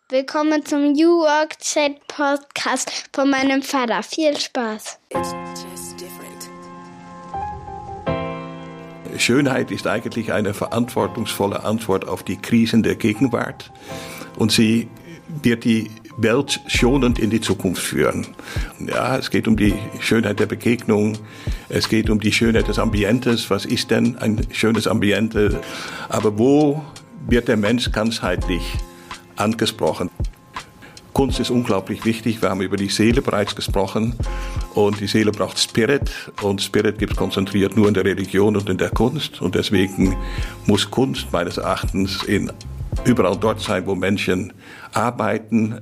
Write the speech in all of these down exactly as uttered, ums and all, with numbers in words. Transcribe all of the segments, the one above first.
Willkommen zum New Work Chat Podcast von meinem Vater. Viel Spaß. Schönheit ist eigentlich eine verantwortungsvolle Antwort auf die Krisen der Gegenwart und sie wird die Welt schonend in die Zukunft führen. Ja, es geht um die Schönheit der Begegnung, es geht um die Schönheit des Ambientes. Was ist denn ein schönes Ambiente? Aber wo wird der Mensch ganzheitlich angesprochen? Kunst ist unglaublich wichtig. Wir haben über die Seele bereits gesprochen. Und die Seele braucht Spirit. Und Spirit gibt es konzentriert nur in der Religion und in der Kunst. Und deswegen muss Kunst meines Erachtens in überall dort sein, wo Menschen arbeiten.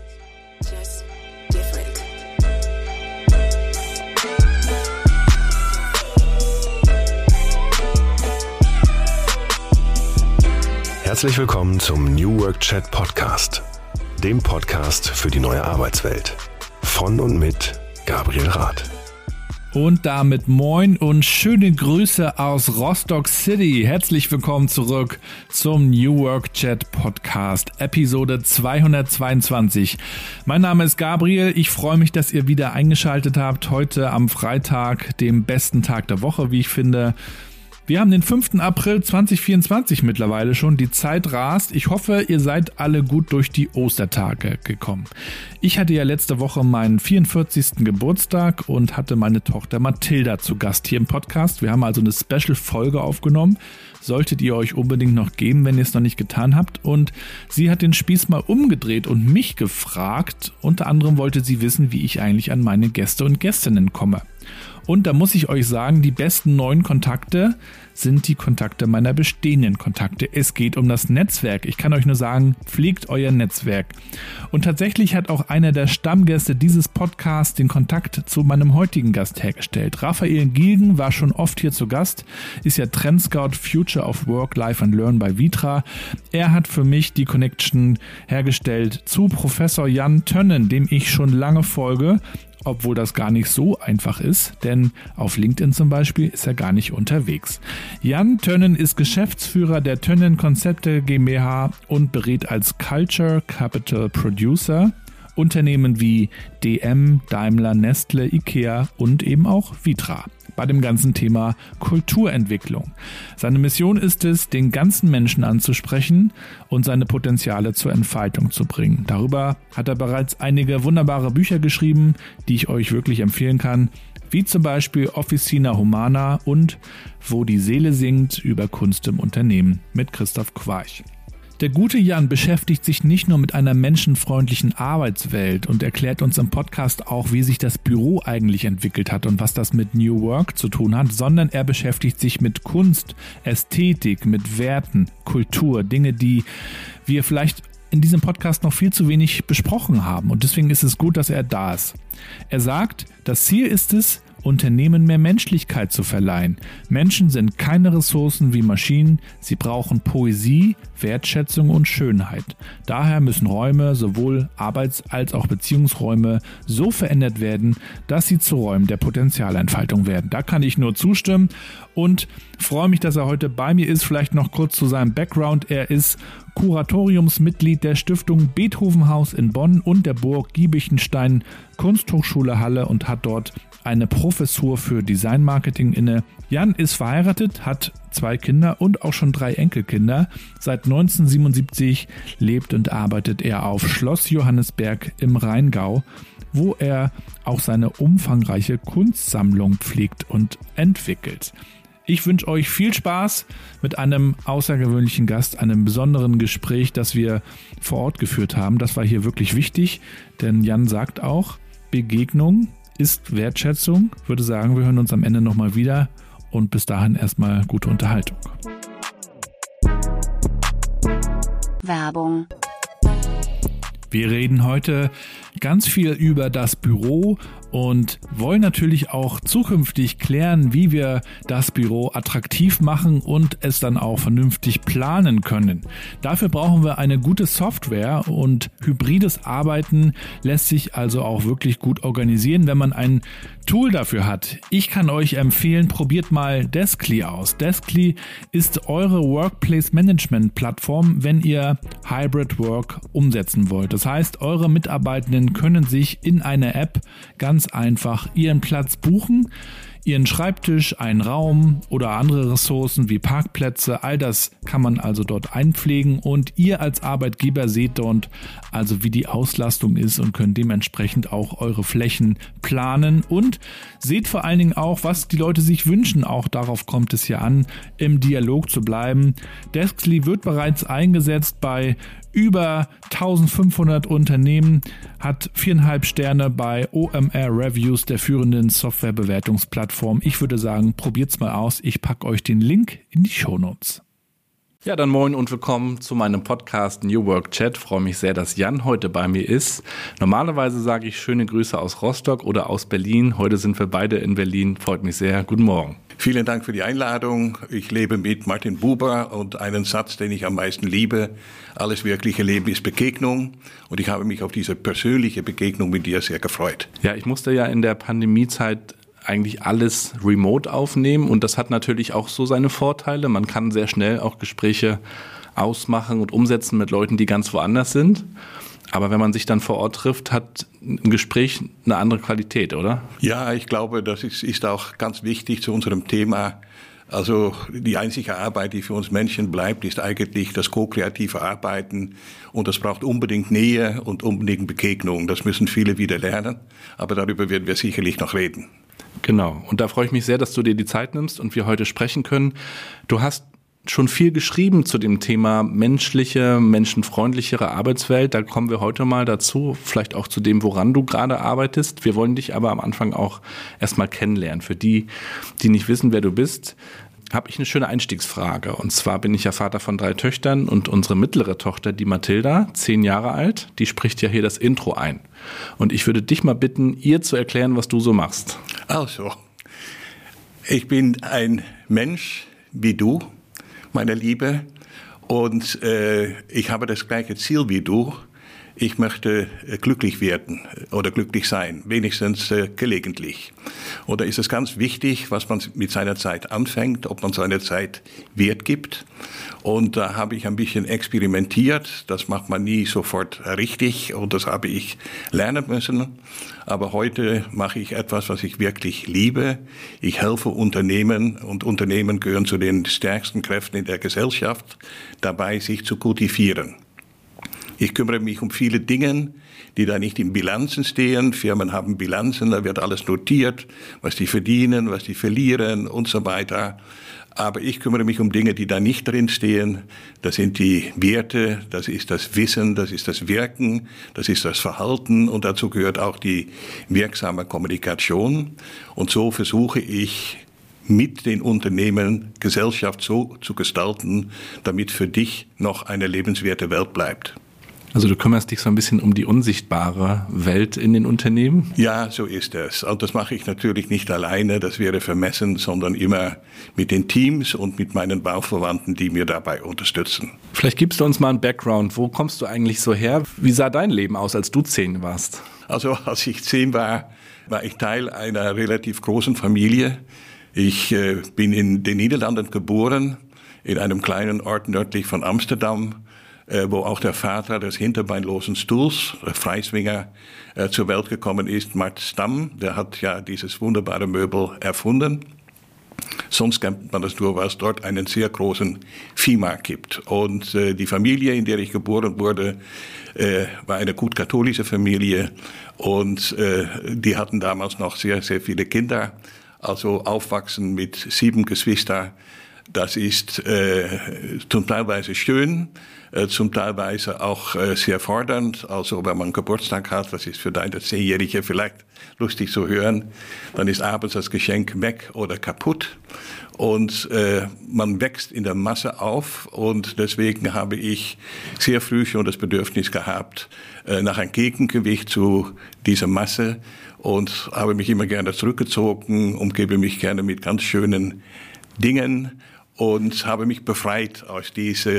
Herzlich willkommen zum New Work Chat Podcast, dem Podcast für die neue Arbeitswelt. Von und mit Gabriel Rath. Und damit moin und schöne Grüße aus Rostock City. Herzlich willkommen zurück zum New Work Chat Podcast, Episode zweihundertzweiundzwanzig. Mein Name ist Gabriel. Ich freue mich, dass ihr wieder eingeschaltet habt. Heute am Freitag, dem besten Tag der Woche, wie ich finde. Wir haben den fünften April zweitausendvierundzwanzig mittlerweile schon. Die Zeit rast. Ich hoffe, ihr seid alle gut durch die Ostertage gekommen. Ich hatte ja letzte Woche meinen vierundvierzigsten Geburtstag und hatte meine Tochter Mathilda zu Gast hier im Podcast. Wir haben also eine Special-Folge aufgenommen. Solltet ihr euch unbedingt noch geben, wenn ihr es noch nicht getan habt. Und sie hat den Spieß mal umgedreht und mich gefragt. Unter anderem wollte sie wissen, wie ich eigentlich an meine Gäste und Gästinnen komme. Und da muss ich euch sagen, die besten neuen Kontakte sind die Kontakte meiner bestehenden Kontakte. Es geht um das Netzwerk. Ich kann euch nur sagen, pflegt euer Netzwerk. Und tatsächlich hat auch einer der Stammgäste dieses Podcasts den Kontakt zu meinem heutigen Gast hergestellt. Raphael Gilgen war schon oft hier zu Gast, ist ja Trendscout Future of Work, Life and Learn bei Vitra. Er hat für mich die Connection hergestellt zu Professor Jan Tönnen, dem ich schon lange folge. Obwohl das gar nicht so einfach ist, denn auf LinkedIn zum Beispiel ist er gar nicht unterwegs. Jan Tönnen ist Geschäftsführer der Tönnen Konzepte GmbH und berät als Culture Capital Producer Unternehmen wie D M, Daimler, Nestle, Ikea und eben auch Vitra bei dem ganzen Thema Kulturentwicklung. Seine Mission ist es, den ganzen Menschen anzusprechen und seine Potenziale zur Entfaltung zu bringen. Darüber hat er bereits einige wunderbare Bücher geschrieben, die ich euch wirklich empfehlen kann, wie zum Beispiel Officina Humana und Wo die Seele singt über Kunst im Unternehmen mit Christoph Quarch. Der gute Jan beschäftigt sich nicht nur mit einer menschenfreundlichen Arbeitswelt und erklärt uns im Podcast auch, wie sich das Büro eigentlich entwickelt hat und was das mit New Work zu tun hat, sondern er beschäftigt sich mit Kunst, Ästhetik, mit Werten, Kultur, Dinge, die wir vielleicht in diesem Podcast noch viel zu wenig besprochen haben. Und deswegen ist es gut, dass er da ist. Er sagt, das Ziel ist es, Unternehmen mehr Menschlichkeit zu verleihen. Menschen sind keine Ressourcen wie Maschinen, sie brauchen Poesie, Wertschätzung und Schönheit. Daher müssen Räume, sowohl Arbeits- als auch Beziehungsräume, so verändert werden, dass sie zu Räumen der Potenzialentfaltung werden. Da kann ich nur zustimmen und freue mich, dass er heute bei mir ist. Vielleicht noch kurz zu seinem Background. Er ist Kuratoriumsmitglied der Stiftung Beethovenhaus in Bonn und der Burg Giebichenstein Kunsthochschule Halle und hat dort eine Professur für Designmarketing inne. Jan ist verheiratet, hat zwei Kinder und auch schon drei Enkelkinder. Seit neunzehnhundertsiebenundsiebzig lebt und arbeitet er auf Schloss Johannisberg im Rheingau, wo er auch seine umfangreiche Kunstsammlung pflegt und entwickelt. Ich wünsche euch viel Spaß mit einem außergewöhnlichen Gast, einem besonderen Gespräch, das wir vor Ort geführt haben. Das war hier wirklich wichtig, denn Jan sagt auch, Begegnung ist Wertschätzung. Ich würde sagen, wir hören uns am Ende nochmal wieder und bis dahin erstmal gute Unterhaltung. Werbung. Wir reden heute ganz viel über das Büro und wollen natürlich auch zukünftig klären, wie wir das Büro attraktiv machen und es dann auch vernünftig planen können. Dafür brauchen wir eine gute Software und hybrides Arbeiten lässt sich also auch wirklich gut organisieren, wenn man ein Tool dafür hat. Ich kann euch empfehlen, probiert mal Deskly aus. Deskly ist eure Workplace-Management-Plattform, wenn ihr Hybrid Work umsetzen wollt. Das heißt, eure Mitarbeitenden können sich in einer App ganz einfach ihren Platz buchen, ihren Schreibtisch, einen Raum oder andere Ressourcen wie Parkplätze, all das kann man also dort einpflegen und ihr als Arbeitgeber seht dort also, wie die Auslastung ist und könnt dementsprechend auch eure Flächen planen und seht vor allen Dingen auch, was die Leute sich wünschen. Auch darauf kommt es hier an, im Dialog zu bleiben. Deskly wird bereits eingesetzt bei über eintausendfünfhundert Unternehmen, hat viereinhalb Sterne bei O M R Reviews, der führenden Softwarebewertungsplattform. Ich würde sagen, probiert's mal aus. Ich packe euch den Link in die Shownotes. Ja, dann moin und willkommen zu meinem Podcast New Work Chat. Ich freue mich sehr, dass Jan heute bei mir ist. Normalerweise sage ich schöne Grüße aus Rostock oder aus Berlin. Heute sind wir beide in Berlin. Freut mich sehr. Guten Morgen. Vielen Dank für die Einladung. Ich lebe mit Martin Buber und einen Satz, den ich am meisten liebe. Alles wirkliche Leben ist Begegnung. Und ich habe mich auf diese persönliche Begegnung mit dir sehr gefreut. Ja, ich musste ja in der Pandemiezeit eigentlich alles remote aufnehmen und das hat natürlich auch so seine Vorteile. Man kann sehr schnell auch Gespräche ausmachen und umsetzen mit Leuten, die ganz woanders sind. Aber wenn man sich dann vor Ort trifft, hat ein Gespräch eine andere Qualität, oder? Ja, ich glaube, das ist, ist auch ganz wichtig zu unserem Thema. Also die einzige Arbeit, die für uns Menschen bleibt, ist eigentlich das ko-kreative Arbeiten. Und das braucht unbedingt Nähe und unbedingt Begegnung. Das müssen viele wieder lernen. Aber darüber werden wir sicherlich noch reden. Genau. Und da freue ich mich sehr, dass du dir die Zeit nimmst und wir heute sprechen können. Du hast schon viel geschrieben zu dem Thema menschliche, menschenfreundlichere Arbeitswelt. Da kommen wir heute mal dazu, vielleicht auch zu dem, woran du gerade arbeitest. Wir wollen dich aber am Anfang auch erstmal kennenlernen. Für die, die nicht wissen, wer du bist, habe ich eine schöne Einstiegsfrage. Und zwar bin ich ja Vater von drei Töchtern und unsere mittlere Tochter, die Mathilda, zehn Jahre alt, die spricht ja hier das Intro ein. Und ich würde dich mal bitten, ihr zu erklären, was du so machst. Also, ich bin ein Mensch wie du, meine Liebe, und äh, ich habe das gleiche Ziel wie du. Ich möchte äh, glücklich werden oder glücklich sein, wenigstens äh, gelegentlich. Und da ist es ganz wichtig, was man mit seiner Zeit anfängt, ob man seiner Zeit Wert gibt. Und da habe ich ein bisschen experimentiert. Das macht man nie sofort richtig und das habe ich lernen müssen. Aber heute mache ich etwas, was ich wirklich liebe. Ich helfe Unternehmen und Unternehmen gehören zu den stärksten Kräften in der Gesellschaft, dabei sich zu kultivieren. Ich kümmere mich um viele Dinge, die da nicht in Bilanzen stehen. Firmen haben Bilanzen, da wird alles notiert, was die verdienen, was die verlieren und so weiter. Aber ich kümmere mich um Dinge, die da nicht drin stehen. Das sind die Werte, das ist das Wissen, das ist das Wirken, das ist das Verhalten und dazu gehört auch die wirksame Kommunikation. Und so versuche ich, mit den Unternehmen Gesellschaft so zu gestalten, damit für dich noch eine lebenswerte Welt bleibt. Also du kümmerst dich so ein bisschen um die unsichtbare Welt in den Unternehmen? Ja, so ist es. Und das mache ich natürlich nicht alleine, das wäre vermessen, sondern immer mit den Teams und mit meinen Bauverwandten, die mir dabei unterstützen. Vielleicht gibst du uns mal einen Background. Wo kommst du eigentlich so her? Wie sah dein Leben aus, als du zehn warst? Also als ich zehn war, war ich Teil einer relativ großen Familie. Ich äh, bin in den Niederlanden geboren, in einem kleinen Ort nördlich von Amsterdam, wo auch der Vater des hinterbeinlosen Stuhls, der Freiswinger, zur Welt gekommen ist, Mart Stam. Der hat ja dieses wunderbare Möbel erfunden. Sonst kennt man das nur, weil es dort einen sehr großen Viehmarkt gibt. Und äh, die Familie, in der ich geboren wurde, äh, war eine gut katholische Familie. Und äh, die hatten damals noch sehr, sehr viele Kinder. Also aufwachsen mit sieben Geschwistern Das ist äh, zum Teilweise schön, äh, zum Teilweise auch äh, sehr fordernd. Also wenn man Geburtstag hat, das ist für deine Zehnjährige vielleicht lustig zu hören, dann ist abends das Geschenk weg oder kaputt. Und äh, man wächst in der Masse auf und deswegen habe ich sehr früh schon das Bedürfnis gehabt, äh, nach einem Gegengewicht zu dieser Masse und habe mich immer gerne zurückgezogen, umgebe mich gerne mit ganz schönen Dingen und habe mich befreit aus diesem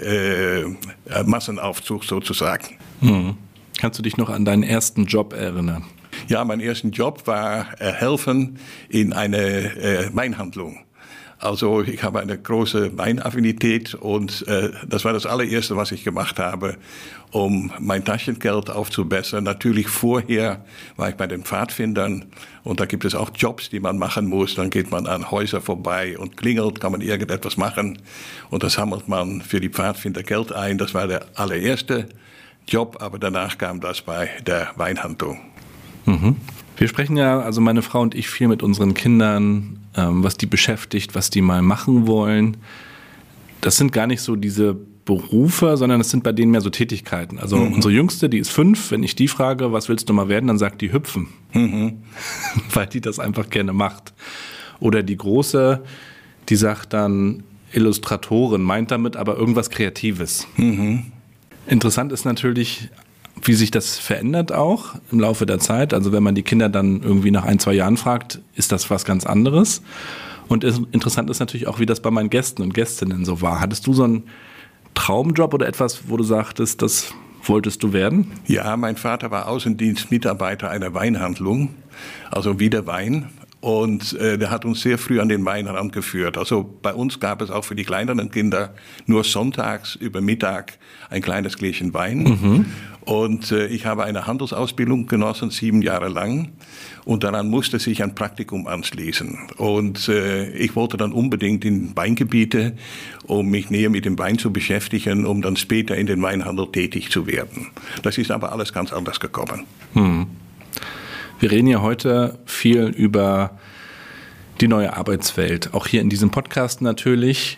äh, Massenaufzug sozusagen. Hm. Kannst du dich noch an deinen ersten Job erinnern? Ja, mein erster Job war äh, helfen in einer äh, Weinhandlung. Also ich habe eine große Weinaffinität und äh, das war das allererste, was ich gemacht habe, um mein Taschengeld aufzubessern. Natürlich vorher war ich bei den Pfadfindern und da gibt es auch Jobs, die man machen muss. Dann geht man an Häuser vorbei und klingelt, kann man irgendetwas machen und da sammelt man für die Pfadfinder Geld ein. Das war der allererste Job, aber danach kam das bei der Weinhandlung. Mhm. Wir sprechen ja, also meine Frau und ich, viel mit unseren Kindern, ähm, was die beschäftigt, was die mal machen wollen. Das sind gar nicht so diese Berufe, sondern das sind bei denen mehr so Tätigkeiten. Also mhm. unsere Jüngste, die ist fünf, wenn ich die frage, was willst du mal werden, dann sagt die hüpfen, mhm. weil die das einfach gerne macht. Oder die Große, die sagt dann Illustratorin, meint damit aber irgendwas Kreatives. Mhm. Interessant ist natürlich, wie sich das verändert auch im Laufe der Zeit. Also wenn man die Kinder dann irgendwie nach ein, zwei Jahren fragt, ist das was ganz anderes. Und interessant ist natürlich auch, wie das bei meinen Gästen und Gästinnen so war. Hattest du so einen Traumjob oder etwas, wo du sagtest, das wolltest du werden? Ja, mein Vater war Außendienstmitarbeiter einer Weinhandlung, also wieder Wein. Und äh, der hat uns sehr früh an den Wein herangeführt. Also bei uns gab es auch für die kleineren Kinder nur sonntags über Mittag ein kleines Gläschen Wein. Mhm. Und äh, ich habe eine Handelsausbildung genossen, sieben Jahre lang. Und daran musste sich ein Praktikum anschließen. Und äh, ich wollte dann unbedingt in Weingebiete, um mich näher mit dem Wein zu beschäftigen, um dann später in den Weinhandel tätig zu werden. Das ist aber alles ganz anders gekommen. Mhm. Wir reden ja heute viel über die neue Arbeitswelt, auch hier in diesem Podcast natürlich.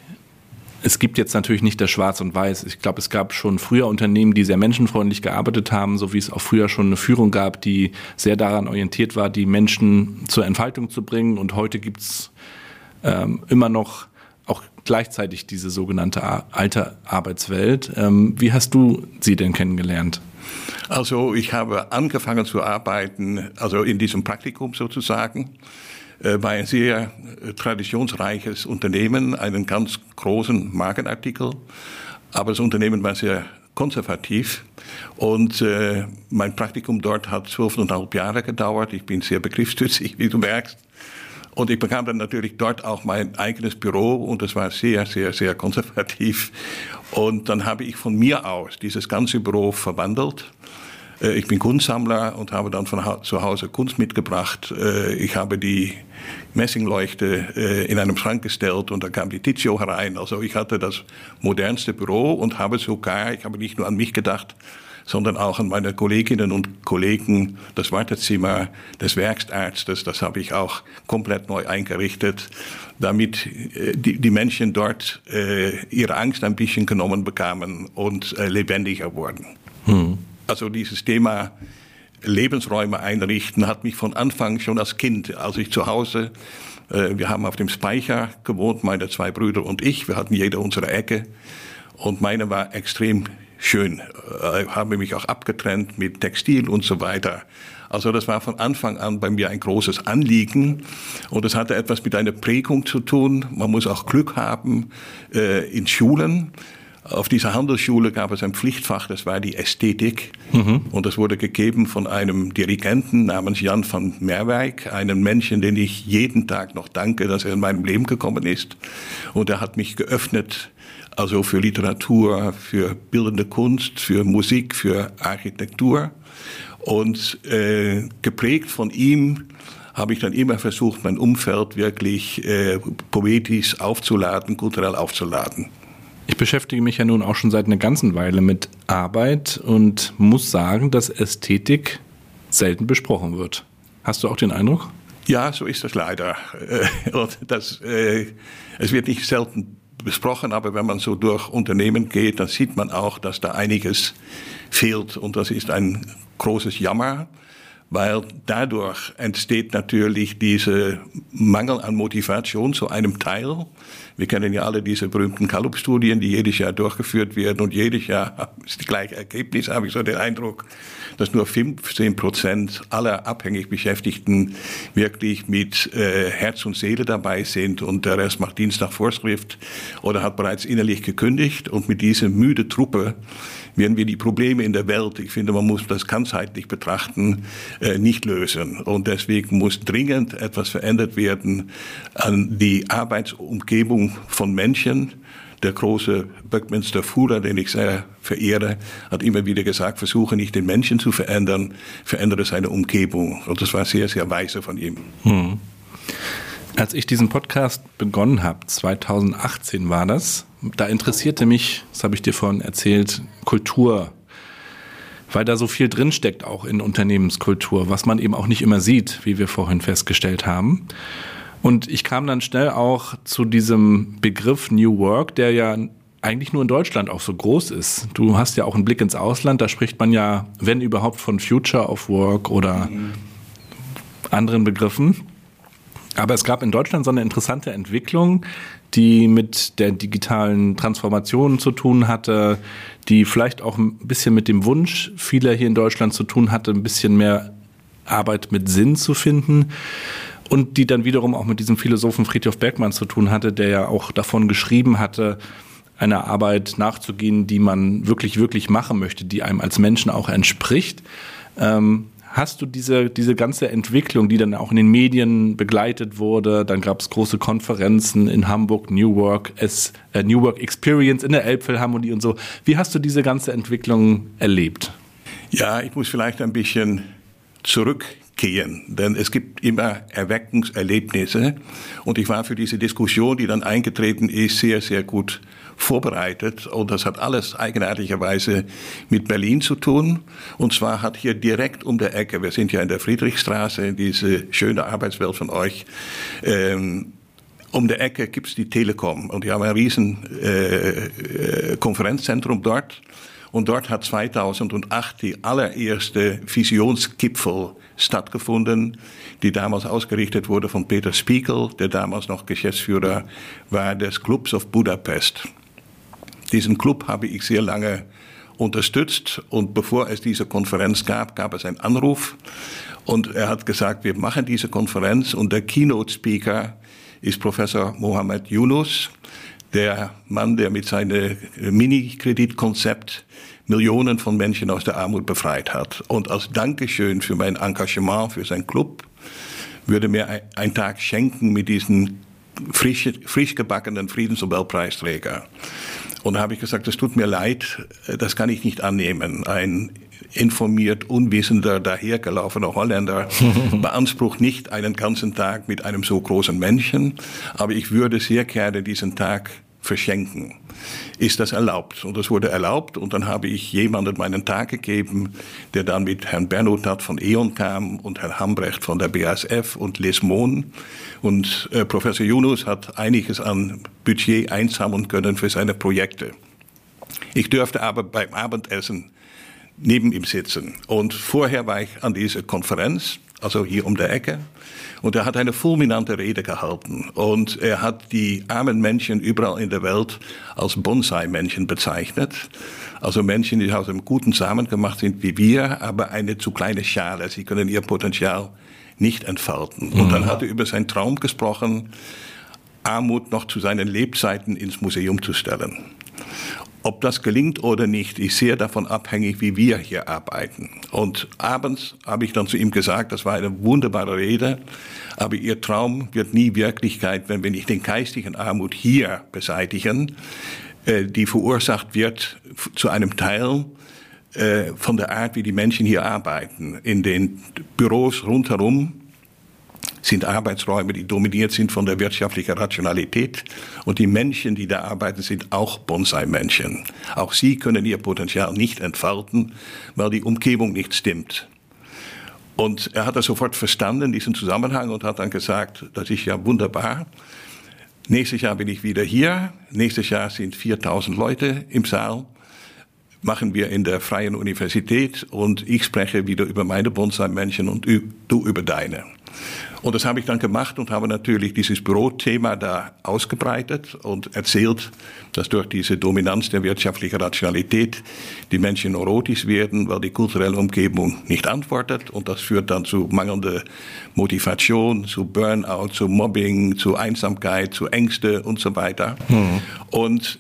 Es gibt jetzt natürlich nicht das Schwarz und Weiß. Ich glaube, es gab schon früher Unternehmen, die sehr menschenfreundlich gearbeitet haben, so wie es auch früher schon eine Führung gab, die sehr daran orientiert war, die Menschen zur Entfaltung zu bringen. Und heute gibt es ähm, immer noch auch gleichzeitig diese sogenannte alte Arbeitswelt. Ähm, wie hast du sie denn kennengelernt? Also ich habe angefangen zu arbeiten, also in diesem Praktikum sozusagen, äh, bei ein sehr äh, traditionsreiches Unternehmen, einen ganz großen Markenartikel. Aber das Unternehmen war sehr konservativ und äh, mein Praktikum dort hat zwölfeinhalb Jahre gedauert. Ich bin sehr begriffsstützig, wie du merkst. Und ich bekam dann natürlich dort auch mein eigenes Büro und es war sehr, sehr, sehr konservativ. Und dann habe ich von mir aus dieses ganze Büro verwandelt. Ich bin Kunstsammler und habe dann von zu Hause Kunst mitgebracht. Ich habe die Messingleuchte in einem Schrank gestellt und da kam die Tizio herein. Also ich hatte das modernste Büro und habe sogar, ich habe nicht nur an mich gedacht, sondern auch an meine Kolleginnen und Kollegen, das Wartezimmer des Werkstarztes, das habe ich auch komplett neu eingerichtet, damit die, die Menschen dort äh, ihre Angst ein bisschen genommen bekamen und äh, lebendiger wurden. Hm. Also dieses Thema Lebensräume einrichten hat mich von Anfang schon als Kind, als ich zu Hause, äh, wir haben auf dem Speicher gewohnt, meine zwei Brüder und ich, wir hatten jeder unsere Ecke und meine war extrem schön, äh, habe mich auch abgetrennt mit Textil und so weiter. Also das war von Anfang an bei mir ein großes Anliegen und es hatte etwas mit einer Prägung zu tun. Man muss auch Glück haben äh, in Schulen. Auf dieser Handelsschule gab es ein Pflichtfach, das war die Ästhetik. Mhm. Und das wurde gegeben von einem Dirigenten namens Jan van Merwijk, einem Menschen, den ich jeden Tag noch danke, dass er in meinem Leben gekommen ist. Und er hat mich geöffnet, also für Literatur, für bildende Kunst, für Musik, für Architektur. Und äh, geprägt von ihm habe ich dann immer versucht, mein Umfeld wirklich äh, poetisch aufzuladen, kulturell aufzuladen. Ich beschäftige mich ja nun auch schon seit einer ganzen Weile mit Arbeit und muss sagen, dass Ästhetik selten besprochen wird. Hast du auch den Eindruck? Ja, so ist das leider. Und das, äh, es wird nicht selten besprochen, aber wenn man so durch Unternehmen geht, dann sieht man auch, dass da einiges fehlt. Und das ist ein großes Jammer, weil dadurch entsteht natürlich dieser Mangel an Motivation zu einem Teil. Wir kennen ja alle diese berühmten Gallup-Studien, die jedes Jahr durchgeführt werden. Und jedes Jahr ist das gleiche Ergebnis, habe ich so den Eindruck, dass nur fünfzehn Prozent aller abhängig Beschäftigten wirklich mit äh, Herz und Seele dabei sind. Und der Rest macht Dienst nach Vorschrift oder hat bereits innerlich gekündigt. Und mit dieser müde Truppe werden wir die Probleme in der Welt, ich finde, man muss das ganzheitlich betrachten, äh, nicht lösen. Und deswegen muss dringend etwas verändert werden an die Arbeitsumgebung von Menschen. Der große Buckminster Fuller, den ich sehr verehre, hat immer wieder gesagt, versuche nicht den Menschen zu verändern, verändere seine Umgebung. Und das war sehr, sehr weise von ihm. Hm. Als ich diesen Podcast begonnen habe, zweitausendachtzehn war das, da interessierte mich, das habe ich dir vorhin erzählt, Kultur, weil da so viel drinsteckt auch in Unternehmenskultur, was man eben auch nicht immer sieht, wie wir vorhin festgestellt haben. Und ich kam dann schnell auch zu diesem Begriff New Work, der ja eigentlich nur in Deutschland auch so groß ist. Du hast ja auch einen Blick ins Ausland, da spricht man ja, wenn überhaupt, von Future of Work oder mhm. anderen Begriffen. Aber es gab in Deutschland so eine interessante Entwicklung, die mit der digitalen Transformation zu tun hatte, die vielleicht auch ein bisschen mit dem Wunsch vieler hier in Deutschland zu tun hatte, ein bisschen mehr Arbeit mit Sinn zu finden. Und die dann wiederum auch mit diesem Philosophen Friedrich Bergmann zu tun hatte, der ja auch davon geschrieben hatte, einer Arbeit nachzugehen, die man wirklich, wirklich machen möchte, die einem als Menschen auch entspricht. Ähm, hast du diese, diese ganze Entwicklung, die dann auch in den Medien begleitet wurde, dann gab es große Konferenzen in Hamburg, New Work, es, äh, New Work Experience in der Elbphilharmonie und so. Wie hast du diese ganze Entwicklung erlebt? Ja, ich muss vielleicht ein bisschen zurückgehen, denn es gibt immer Erweckungserlebnisse und ich war für diese Diskussion, die dann eingetreten ist, sehr, sehr gut vorbereitet und das hat alles eigenartigerweise mit Berlin zu tun und zwar hat hier direkt um der Ecke, wir sind ja in der Friedrichstraße, diese schöne Arbeitswelt von euch, ähm, um der Ecke gibt's die Telekom und die haben ein riesen äh, Konferenzzentrum dort. Und dort hat zweitausendacht die allererste Visionsgipfel stattgefunden, die damals ausgerichtet wurde von Peter Spiegel, der damals noch Geschäftsführer war des Clubs of Budapest. Diesen Club habe ich sehr lange unterstützt und bevor es diese Konferenz gab, gab es einen Anruf und er hat gesagt, wir machen diese Konferenz und der Keynote-Speaker ist Professor Mohammed Yunus, der Mann, der mit seinem Mini-Kreditkonzept Millionen von Menschen aus der Armut befreit hat. Und als Dankeschön für mein Engagement für sein Club würde mir ein Tag schenken mit diesen frisch, frisch gebackenen Friedensnobelpreisträger. Und da habe ich gesagt, das tut mir leid, das kann ich nicht annehmen. Ein informiert, unwissender, dahergelaufener Holländer beansprucht nicht einen ganzen Tag mit einem so großen Menschen, aber ich würde sehr gerne diesen Tag verschenken. Ist das erlaubt? Und das wurde erlaubt und dann habe ich jemandem meinen Tag gegeben, der dann mit Herrn Bernotat von E.ON kam und Herrn Hambrecht von der B A S F und Les Mon und äh, Professor Yunus hat einiges an Budget einsammeln können für seine Projekte. Ich dürfte aber beim Abendessen neben ihm sitzen. Und vorher war ich an dieser Konferenz, also hier um der Ecke, und er hat eine fulminante Rede gehalten. Und er hat die armen Menschen überall in der Welt als Bonsai-Menschen bezeichnet. Also Menschen, die aus einem guten Samen gemacht sind wie wir, aber eine zu kleine Schale. Sie können ihr Potenzial nicht entfalten. Mhm. Und dann hat er über seinen Traum gesprochen, Armut noch zu seinen Lebzeiten ins Museum zu stellen. Ob das gelingt oder nicht, ist sehr davon abhängig, wie wir hier arbeiten. Und abends habe ich dann zu ihm gesagt, das war eine wunderbare Rede, aber Ihr Traum wird nie Wirklichkeit, wenn wir nicht den geistigen Armut hier beseitigen, die verursacht wird zu einem Teil von der Art, wie die Menschen hier arbeiten. In den Büros rundherum sind Arbeitsräume, die dominiert sind von der wirtschaftlichen Rationalität. Und die Menschen, die da arbeiten, sind auch Bonsai-Menschen. Auch sie können ihr Potenzial nicht entfalten, weil die Umgebung nicht stimmt. Und er hat das sofort verstanden, diesen Zusammenhang, und hat dann gesagt, das ist ja wunderbar. Nächstes Jahr bin ich wieder hier. Nächstes Jahr sind viertausend Leute im Saal. Machen wir in der Freien Universität und ich spreche wieder über meine Bonsai-Männchen und du über deine. Und das habe ich dann gemacht und habe natürlich dieses Bürothema da ausgebreitet und erzählt, dass durch diese Dominanz der wirtschaftlichen Rationalität die Menschen neurotisch werden, weil die kulturelle Umgebung nicht antwortet. Und das führt dann zu mangelnder Motivation, zu Burnout, zu Mobbing, zu Einsamkeit, zu Ängste und so weiter. Mhm. Und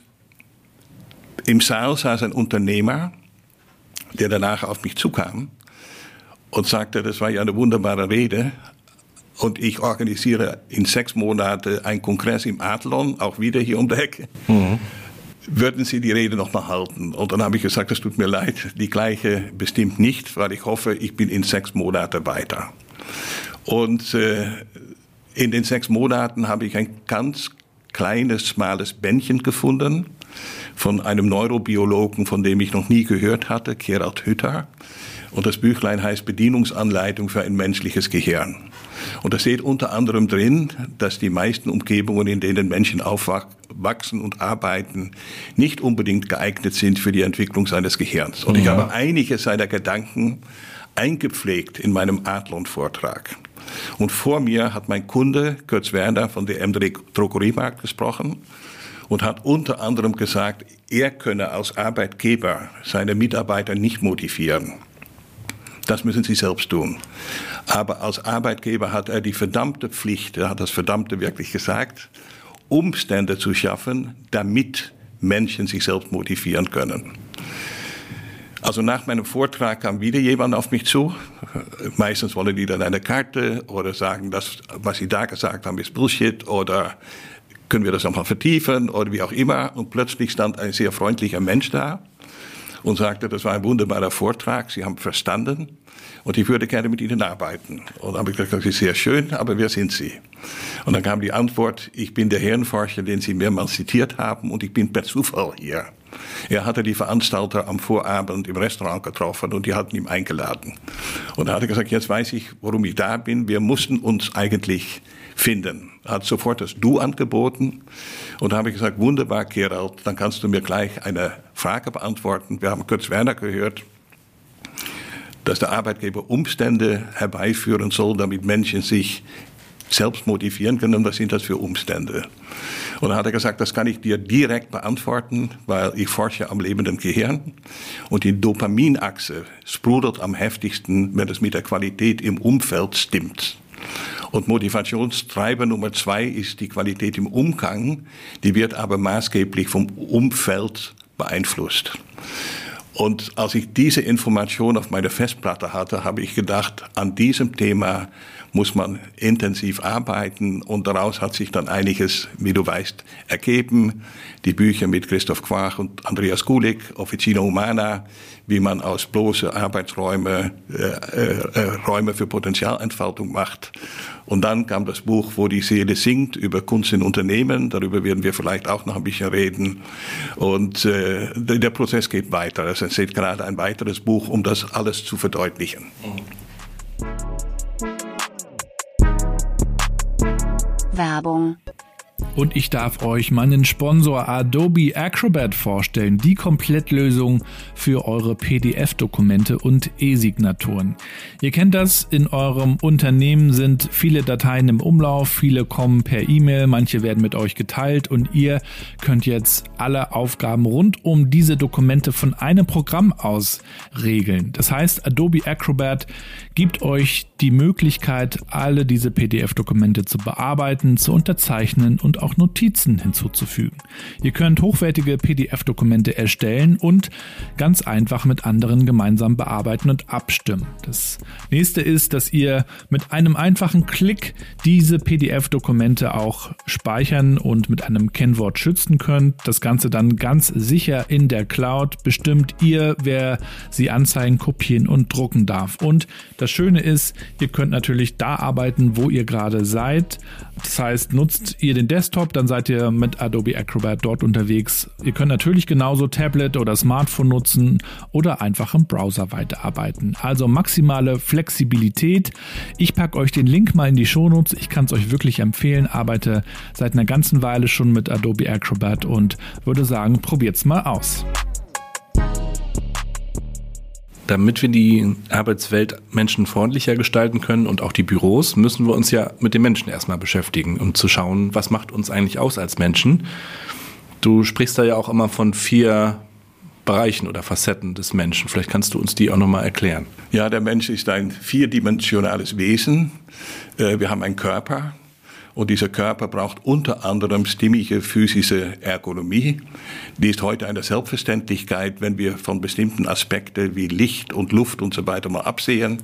im Saal saß ein Unternehmer, der danach auf mich zukam und sagte, das war ja eine wunderbare Rede. Und ich organisiere in sechs Monaten einen Kongress im Adlon, auch wieder hier um die Ecke. Mhm. Würden Sie die Rede noch mal halten? Und dann habe ich gesagt, es tut mir leid, die gleiche bestimmt nicht, weil ich hoffe, ich bin in sechs Monaten weiter. Und äh, in den sechs Monaten habe ich ein ganz kleines, schmales Bändchen gefunden von einem Neurobiologen, von dem ich noch nie gehört hatte, Gerald Hütter. Und das Büchlein heißt Bedienungsanleitung für ein menschliches Gehirn. Und da steht unter anderem drin, dass die meisten Umgebungen, in denen Menschen aufwachsen und arbeiten, nicht unbedingt geeignet sind für die Entwicklung seines Gehirns. Und ich ja. habe einige seiner Gedanken eingepflegt in meinem Adlon-Vortrag. Und vor mir hat mein Kunde, Kurt Werner von der M D Drogeriemarkt gesprochen und hat unter anderem gesagt, er könne als Arbeitgeber seine Mitarbeiter nicht motivieren. Das müssen sie selbst tun. Aber als Arbeitgeber hat er die verdammte Pflicht, er hat das Verdammte wirklich gesagt, Umstände zu schaffen, damit Menschen sich selbst motivieren können. Also nach meinem Vortrag kam wieder jemand auf mich zu. Meistens wollen die dann eine Karte oder sagen, das, was sie da gesagt haben, ist Bullshit oder können wir das nochmal vertiefen oder wie auch immer. Und plötzlich stand ein sehr freundlicher Mensch da und sagte, das war ein wunderbarer Vortrag, Sie haben verstanden und ich würde gerne mit Ihnen arbeiten. Und dann habe ich gesagt, das ist sehr schön, aber wer sind Sie? Und dann kam die Antwort, ich bin der Hirnforscher, den Sie mehrmals zitiert haben und ich bin per Zufall hier. Er hatte die Veranstalter am Vorabend im Restaurant getroffen und die hatten ihn eingeladen. Und da hat er gesagt, jetzt weiß ich, warum ich da bin. Wir mussten uns eigentlich finden. Er hat sofort das Du angeboten und da habe ich gesagt, wunderbar, Gerald, dann kannst du mir gleich eine Frage beantworten. Wir haben Kurt Werner gehört, dass der Arbeitgeber Umstände herbeiführen soll, damit Menschen sich selbst motivieren können. Was sind das für Umstände? Und dann hat er gesagt, das kann ich dir direkt beantworten, weil ich forsche am lebenden Gehirn. Und die Dopaminachse sprudelt am heftigsten, wenn es mit der Qualität im Umfeld stimmt. Und Motivationstreiber Nummer zwei ist die Qualität im Umgang. Die wird aber maßgeblich vom Umfeld beeinflusst. Und als ich diese Information auf meiner Festplatte hatte, habe ich gedacht, an diesem Thema muss man intensiv arbeiten. Und daraus hat sich dann einiges, wie du weißt, ergeben. Die Bücher mit Christoph Quach und Andreas Gulick, Officina Humana, wie man aus bloße Arbeitsräume äh, äh, Räume für Potenzialentfaltung macht. Und dann kam das Buch, Wo die Seele singt, über Kunst in Unternehmen. Darüber werden wir vielleicht auch noch ein bisschen reden. Und äh, der Prozess geht weiter. Es entsteht gerade ein weiteres Buch, um das alles zu verdeutlichen. Werbung. Und ich darf euch meinen Sponsor Adobe Acrobat vorstellen, die Komplettlösung für eure P D F-Dokumente und E-Signaturen. Ihr kennt das, in eurem Unternehmen sind viele Dateien im Umlauf, viele kommen per E-Mail, manche werden mit euch geteilt und ihr könnt jetzt alle Aufgaben rund um diese Dokumente von einem Programm aus regeln. Das heißt, Adobe Acrobat gibt euch die Möglichkeit, alle diese P D F-Dokumente zu bearbeiten, zu unterzeichnen und auch Notizen hinzuzufügen. Ihr könnt hochwertige P D F-Dokumente erstellen und ganz einfach mit anderen gemeinsam bearbeiten und abstimmen. Das nächste ist, dass ihr mit einem einfachen Klick diese P D F-Dokumente auch speichern und mit einem Kennwort schützen könnt. Das Ganze dann ganz sicher in der Cloud. Bestimmt ihr, wer sie anzeigen, kopieren und drucken darf. Und das Schöne ist, ihr könnt natürlich da arbeiten, wo ihr gerade seid. Das heißt, nutzt ihr den Desktop, dann seid ihr mit Adobe Acrobat dort unterwegs. Ihr könnt natürlich genauso Tablet oder Smartphone nutzen oder einfach im Browser weiterarbeiten. Also maximale Flexibilität. Ich packe euch den Link mal in die Shownotes. Ich kann es euch wirklich empfehlen. Arbeite seit einer ganzen Weile schon mit Adobe Acrobat und würde sagen, probiert's mal aus. Damit wir die Arbeitswelt menschenfreundlicher gestalten können und auch die Büros, müssen wir uns ja mit den Menschen erstmal beschäftigen, um zu schauen, was macht uns eigentlich aus als Menschen. Du sprichst da ja auch immer von vier Bereichen oder Facetten des Menschen. Vielleicht kannst du uns die auch nochmal erklären. Ja, der Mensch ist ein vierdimensionales Wesen. Wir haben einen Körper. Und dieser Körper braucht unter anderem stimmige physische Ergonomie. Die ist heute eine Selbstverständlichkeit, wenn wir von bestimmten Aspekten wie Licht und Luft und so weiter mal absehen.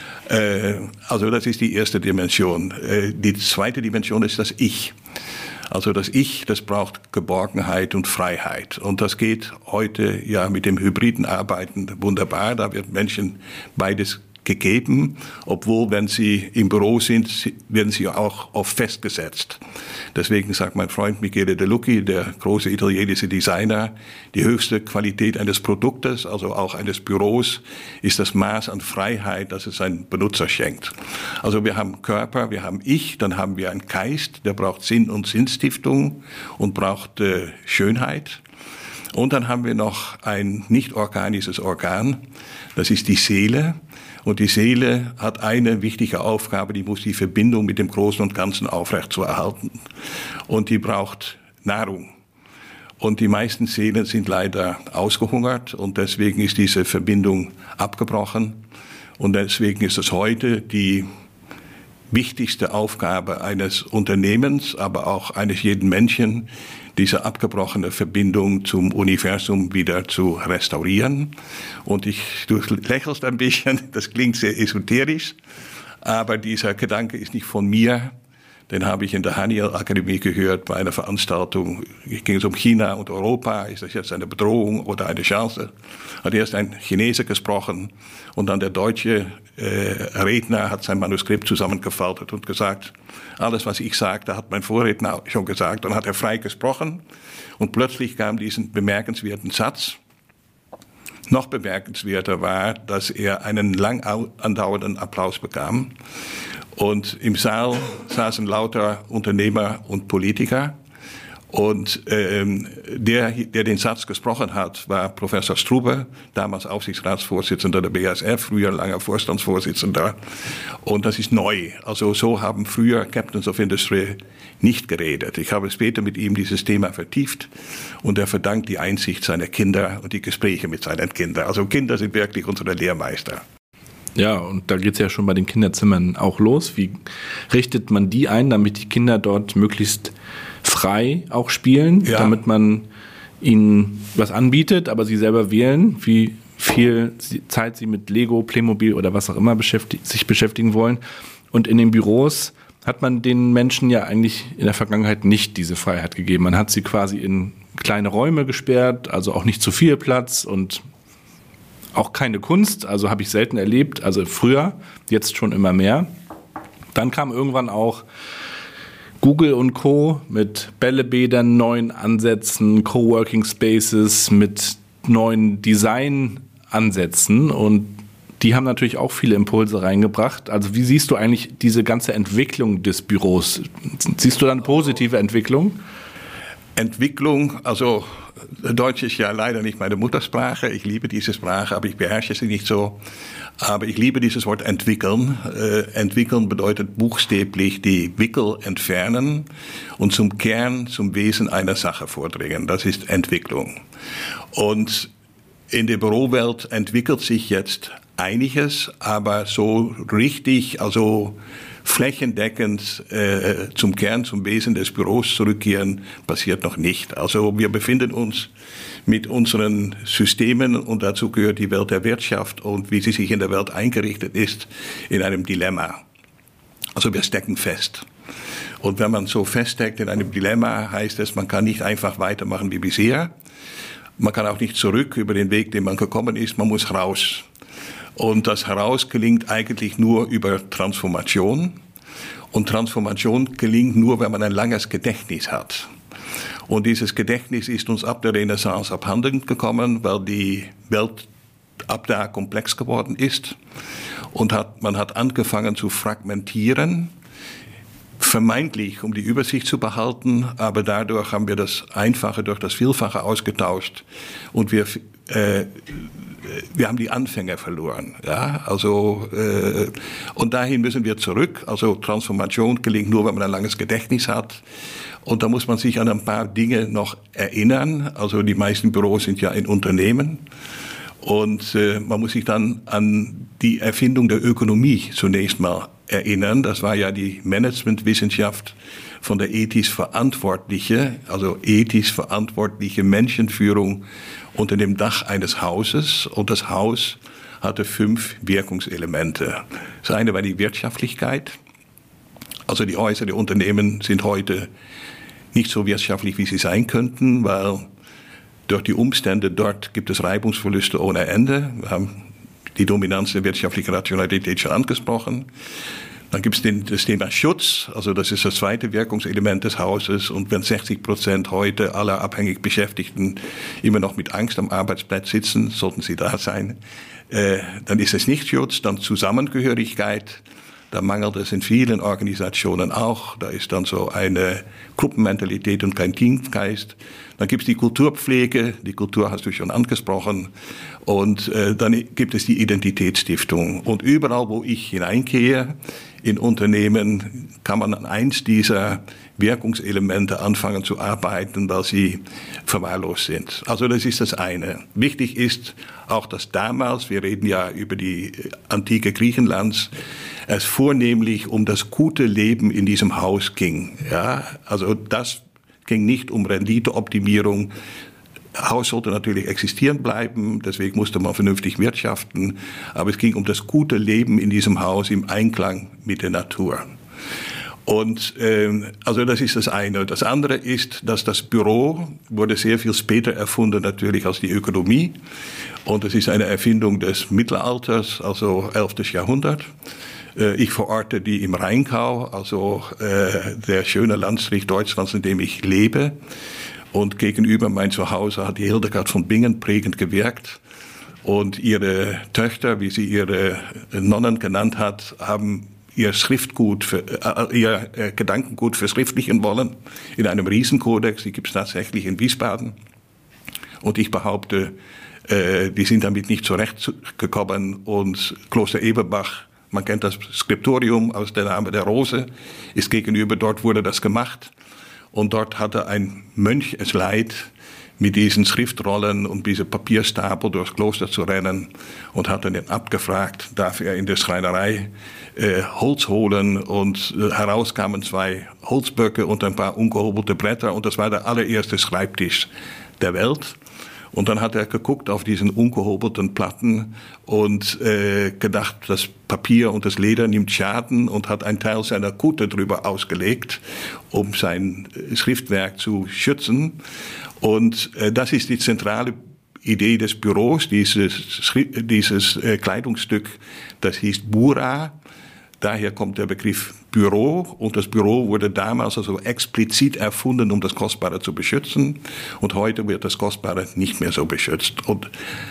Also das ist die erste Dimension. Die zweite Dimension ist das Ich. Also das Ich, das braucht Geborgenheit und Freiheit. Und das geht heute ja mit dem hybriden Arbeiten wunderbar. Da wird Menschen beides gegeben, obwohl, wenn sie im Büro sind, werden sie auch oft festgesetzt. Deswegen sagt mein Freund Michele De Lucchi, der große italienische Designer, die höchste Qualität eines Produktes, also auch eines Büros, ist das Maß an Freiheit, das es einem Benutzer schenkt. Also wir haben Körper, wir haben Ich, dann haben wir einen Geist, der braucht Sinn und Sinnstiftung und braucht äh, Schönheit. Und dann haben wir noch ein nicht organisches Organ, das ist die Seele. Und die Seele hat eine wichtige Aufgabe, die muss die Verbindung mit dem Großen und Ganzen aufrechtzuerhalten. Und die braucht Nahrung. Und die meisten Seelen sind leider ausgehungert und deswegen ist diese Verbindung abgebrochen. Und deswegen ist es heute die wichtigste Aufgabe eines Unternehmens, aber auch eines jeden Menschen, diese abgebrochene Verbindung zum Universum wieder zu restaurieren. Und ich, du lächelst ein bisschen, das klingt sehr esoterisch, aber dieser Gedanke ist nicht von mir. Den habe ich in der Haniel Akademie gehört bei einer Veranstaltung. Es ging um China und Europa. Ist das jetzt eine Bedrohung oder eine Chance? Hat erst ein Chinese gesprochen und dann der deutsche äh, Redner hat sein Manuskript zusammengefaltet und gesagt, alles, was ich sagte, hat mein Vorredner schon gesagt. Dann hat er frei gesprochen und plötzlich kam diesen bemerkenswerten Satz. Noch bemerkenswerter war, dass er einen lang andauernden Applaus bekam. Und im Saal saßen lauter Unternehmer und Politiker. Und ähm, der, der den Satz gesprochen hat, war Professor Strube, damals Aufsichtsratsvorsitzender der B A S F, früher langer Vorstandsvorsitzender. Und das ist neu. Also so haben früher Captains of Industry nicht geredet. Ich habe später mit ihm dieses Thema vertieft und er verdankt die Einsicht seiner Kinder und die Gespräche mit seinen Kindern. Also Kinder sind wirklich unsere Lehrmeister. Ja, und da geht's ja schon bei den Kinderzimmern auch los. Wie richtet man die ein, damit die Kinder dort möglichst frei auch spielen, ja, damit man ihnen was anbietet, aber sie selber wählen, wie viel Zeit sie mit Lego, Playmobil oder was auch immer beschäftigt, sich beschäftigen wollen. Und in den Büros hat man den Menschen ja eigentlich in der Vergangenheit nicht diese Freiheit gegeben. Man hat sie quasi in kleine Räume gesperrt, also auch nicht zu viel Platz und auch keine Kunst, also habe ich selten erlebt, also früher, jetzt schon immer mehr. Dann kam irgendwann auch Google und Co. mit Bällebädern, neuen Ansätzen, Coworking Spaces, mit neuen Design-Ansätzen und die haben natürlich auch viele Impulse reingebracht. Also wie siehst du eigentlich diese ganze Entwicklung des Büros? Siehst du da eine positive Entwicklung? Entwicklung, also Deutsch ist ja leider nicht meine Muttersprache. Ich liebe diese Sprache, aber ich beherrsche sie nicht so. Aber ich liebe dieses Wort entwickeln. Äh, entwickeln bedeutet buchstäblich die Wickel entfernen und zum Kern, zum Wesen einer Sache vordringen. Das ist Entwicklung. Und in der Bürowelt entwickelt sich jetzt einiges, aber so richtig, also flächendeckend äh, zum Kern, zum Wesen des Büros zurückkehren, passiert noch nicht. Also wir befinden uns mit unseren Systemen, und dazu gehört die Welt der Wirtschaft und wie sie sich in der Welt eingerichtet ist, in einem Dilemma. Also wir stecken fest. Und wenn man so feststeckt in einem Dilemma, heißt es, man kann nicht einfach weitermachen wie bisher. Man kann auch nicht zurück über den Weg, den man gekommen ist, man muss raus. Und das Heraus gelingt eigentlich nur über Transformation. Und Transformation gelingt nur, wenn man ein langes Gedächtnis hat. Und dieses Gedächtnis ist uns ab der Renaissance abhanden gekommen, weil die Welt ab da komplex geworden ist. Und hat, man hat angefangen zu fragmentieren, vermeintlich, um die Übersicht zu behalten, aber dadurch haben wir das Einfache durch das Vielfache ausgetauscht und wir, äh, wir haben die Anfänge verloren. Ja? Also, äh, und dahin müssen wir zurück. Also Transformation gelingt nur, wenn man ein langes Gedächtnis hat. Und da muss man sich an ein paar Dinge noch erinnern. Also die meisten Büros sind ja in Unternehmen. Und äh, man muss sich dann an die Erfindung der Ökonomie zunächst mal erinnern. Das war ja die Managementwissenschaft von der ethisch verantwortliche, also ethisch verantwortliche Menschenführung unter dem Dach eines Hauses. Und das Haus hatte fünf Wirkungselemente. Das eine war die Wirtschaftlichkeit. Also die Häuser, die Unternehmen sind heute nicht so wirtschaftlich, wie sie sein könnten, weil durch die Umstände dort gibt es Reibungsverluste ohne Ende. Wir haben die Dominanz der wirtschaftlichen Rationalität schon angesprochen. Dann gibt es den, das Thema Schutz, also das ist das zweite Wirkungselement des Hauses. Und wenn sechzig Prozent heute aller abhängig Beschäftigten immer noch mit Angst am Arbeitsplatz sitzen, sollten sie da sein, äh, dann ist es nicht Schutz, dann Zusammengehörigkeit. Da mangelt es in vielen Organisationen auch. Da ist dann so eine Gruppenmentalität und kein Teamgeist. Dann gibt es die Kulturpflege, die Kultur hast du schon angesprochen. Und äh, dann gibt es die Identitätsstiftung. Und überall, wo ich hineingehe, in Unternehmen, kann man an eins dieser Wirkungselemente anfangen zu arbeiten, weil sie verwahrlost sind. Also das ist das eine. Wichtig ist auch, dass damals, wir reden ja über die Antike Griechenlands, es vornehmlich um das gute Leben in diesem Haus ging. Ja, also das ging nicht um Renditeoptimierung. Haus sollte natürlich existieren bleiben, deswegen musste man vernünftig wirtschaften. Aber es ging um das gute Leben in diesem Haus im Einklang mit der Natur. Und äh, also das ist das eine. Das andere ist, dass das Büro wurde sehr viel später erfunden natürlich als die Ökonomie. Und es ist eine Erfindung des Mittelalters, also elftes Jahrhundert. Ich verorte die im Rheingau, also äh, der schöne Landstrich Deutschlands, in dem ich lebe. Und gegenüber mein Zuhause hat die Hildegard von Bingen prägend gewirkt. Und ihre Töchter, wie sie ihre Nonnen genannt hat, haben ihr Schriftgut, für, äh, ihr äh, Gedankengut verschriftlichen wollen in einem Riesenkodex. Die gibt es tatsächlich in Wiesbaden. Und ich behaupte, äh, die sind damit nicht zurechtgekommen. Und Kloster Eberbach, man kennt das Skriptorium aus der Name der Rose, ist gegenüber, dort wurde das gemacht. Und dort hatte ein Mönch es leid, mit diesen Schriftrollen und diese Papierstapel durchs Kloster zu rennen und hat dann den abgefragt, darf er in der Schreinerei äh, Holz holen. Und äh, heraus kamen zwei Holzböcke und ein paar ungehobelte Bretter und das war der allererste Schreibtisch der Welt. Und dann hat er geguckt auf diesen ungehobelten Platten und äh, gedacht, das Papier und das Leder nimmt Schaden und hat einen Teil seiner Kutte drüber ausgelegt, um sein Schriftwerk zu schützen. Und äh, das ist die zentrale Idee des Büros, dieses, dieses äh, Kleidungsstück, das hieß Bura. Daher kommt der Begriff Büro und das Büro wurde damals also explizit erfunden, um das Kostbare zu beschützen und heute wird das Kostbare nicht mehr so beschützt. Und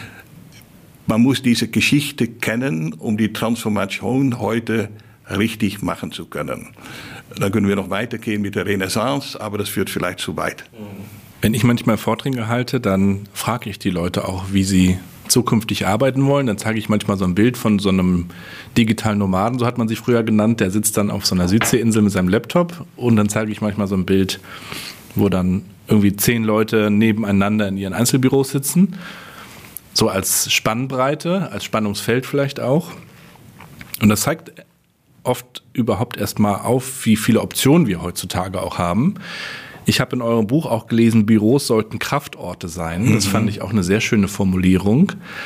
man muss diese Geschichte kennen, um die Transformation heute richtig machen zu können. Da können wir noch weitergehen mit der Renaissance, aber das führt vielleicht zu weit. Wenn ich manchmal Vorträge halte, dann frage ich die Leute auch, wie sie zukünftig arbeiten wollen. Dann zeige ich manchmal so ein Bild von so einem digitalen Nomaden, so hat man sich früher genannt, der sitzt dann auf so einer Südseeinsel mit seinem Laptop und dann zeige ich manchmal so ein Bild, wo dann irgendwie zehn Leute nebeneinander in ihren Einzelbüros sitzen, so als Spannbreite, als Spannungsfeld vielleicht auch. Und das zeigt oft überhaupt erstmal auf, wie viele Optionen wir heutzutage auch haben. Ich habe in eurem Buch auch gelesen, Büros sollten Kraftorte sein. Das fand ich auch eine sehr schöne Formulierung.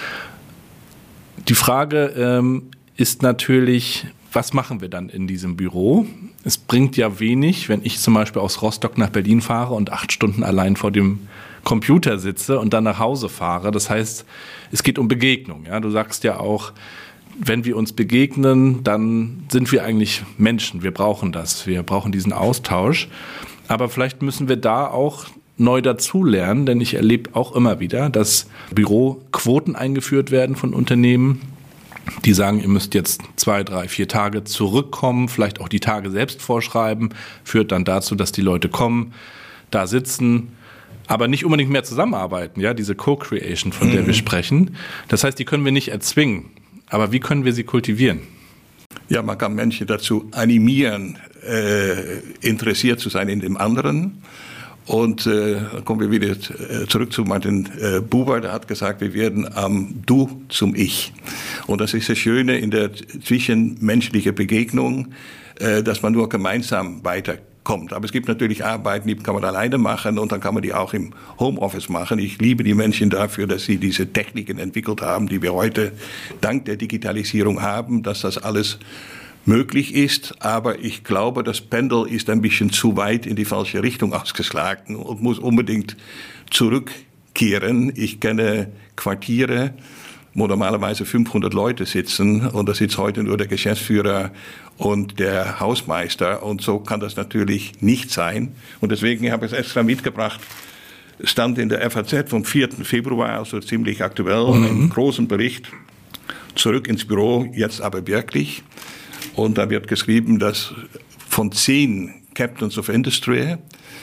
Die Frage ähm, ist natürlich, was machen wir dann in diesem Büro? Es bringt ja wenig, wenn ich zum Beispiel aus Rostock nach Berlin fahre und acht Stunden allein vor dem Computer sitze und dann nach Hause fahre. Das heißt, es geht um Begegnung. Ja? Du sagst ja auch, wenn wir uns begegnen, dann sind wir eigentlich Menschen. Wir brauchen das. Wir brauchen diesen Austausch. Aber vielleicht müssen wir da auch neu dazulernen, denn ich erlebe auch immer wieder, dass Büroquoten eingeführt werden von Unternehmen, die sagen, ihr müsst jetzt zwei, drei, vier Tage zurückkommen, vielleicht auch die Tage selbst vorschreiben, führt dann dazu, dass die Leute kommen, da sitzen, aber nicht unbedingt mehr zusammenarbeiten, ja, diese Co-Creation, von der mhm. wir sprechen. Das heißt, die können wir nicht erzwingen. Aber wie können wir sie kultivieren? Ja, man kann Menschen dazu animieren, äh, interessiert zu sein in dem anderen. Und äh, dann kommen wir wieder zurück zu Martin äh, Buber, der hat gesagt, wir werden am ähm, Du zum Ich. Und das ist das Schöne in der zwischenmenschlichen Begegnung, äh, dass man nur gemeinsam weiterkommt. Aber es gibt natürlich Arbeiten, die kann man alleine machen und dann kann man die auch im Homeoffice machen. Ich liebe die Menschen dafür, dass sie diese Techniken entwickelt haben, die wir heute dank der Digitalisierung haben, dass das alles möglich ist, aber ich glaube, das Pendel ist ein bisschen zu weit in die falsche Richtung ausgeschlagen und muss unbedingt zurückkehren. Ich kenne Quartiere, wo normalerweise fünfhundert Leute sitzen und da sitzt heute nur der Geschäftsführer und der Hausmeister und so kann das natürlich nicht sein. Und deswegen habe ich es extra mitgebracht. Stand in der F A Z vom vierten Februar, also ziemlich aktuell, mhm. einen großen Bericht. Zurück ins Büro, jetzt aber wirklich. Und da wird geschrieben, dass von zehn Captains of Industry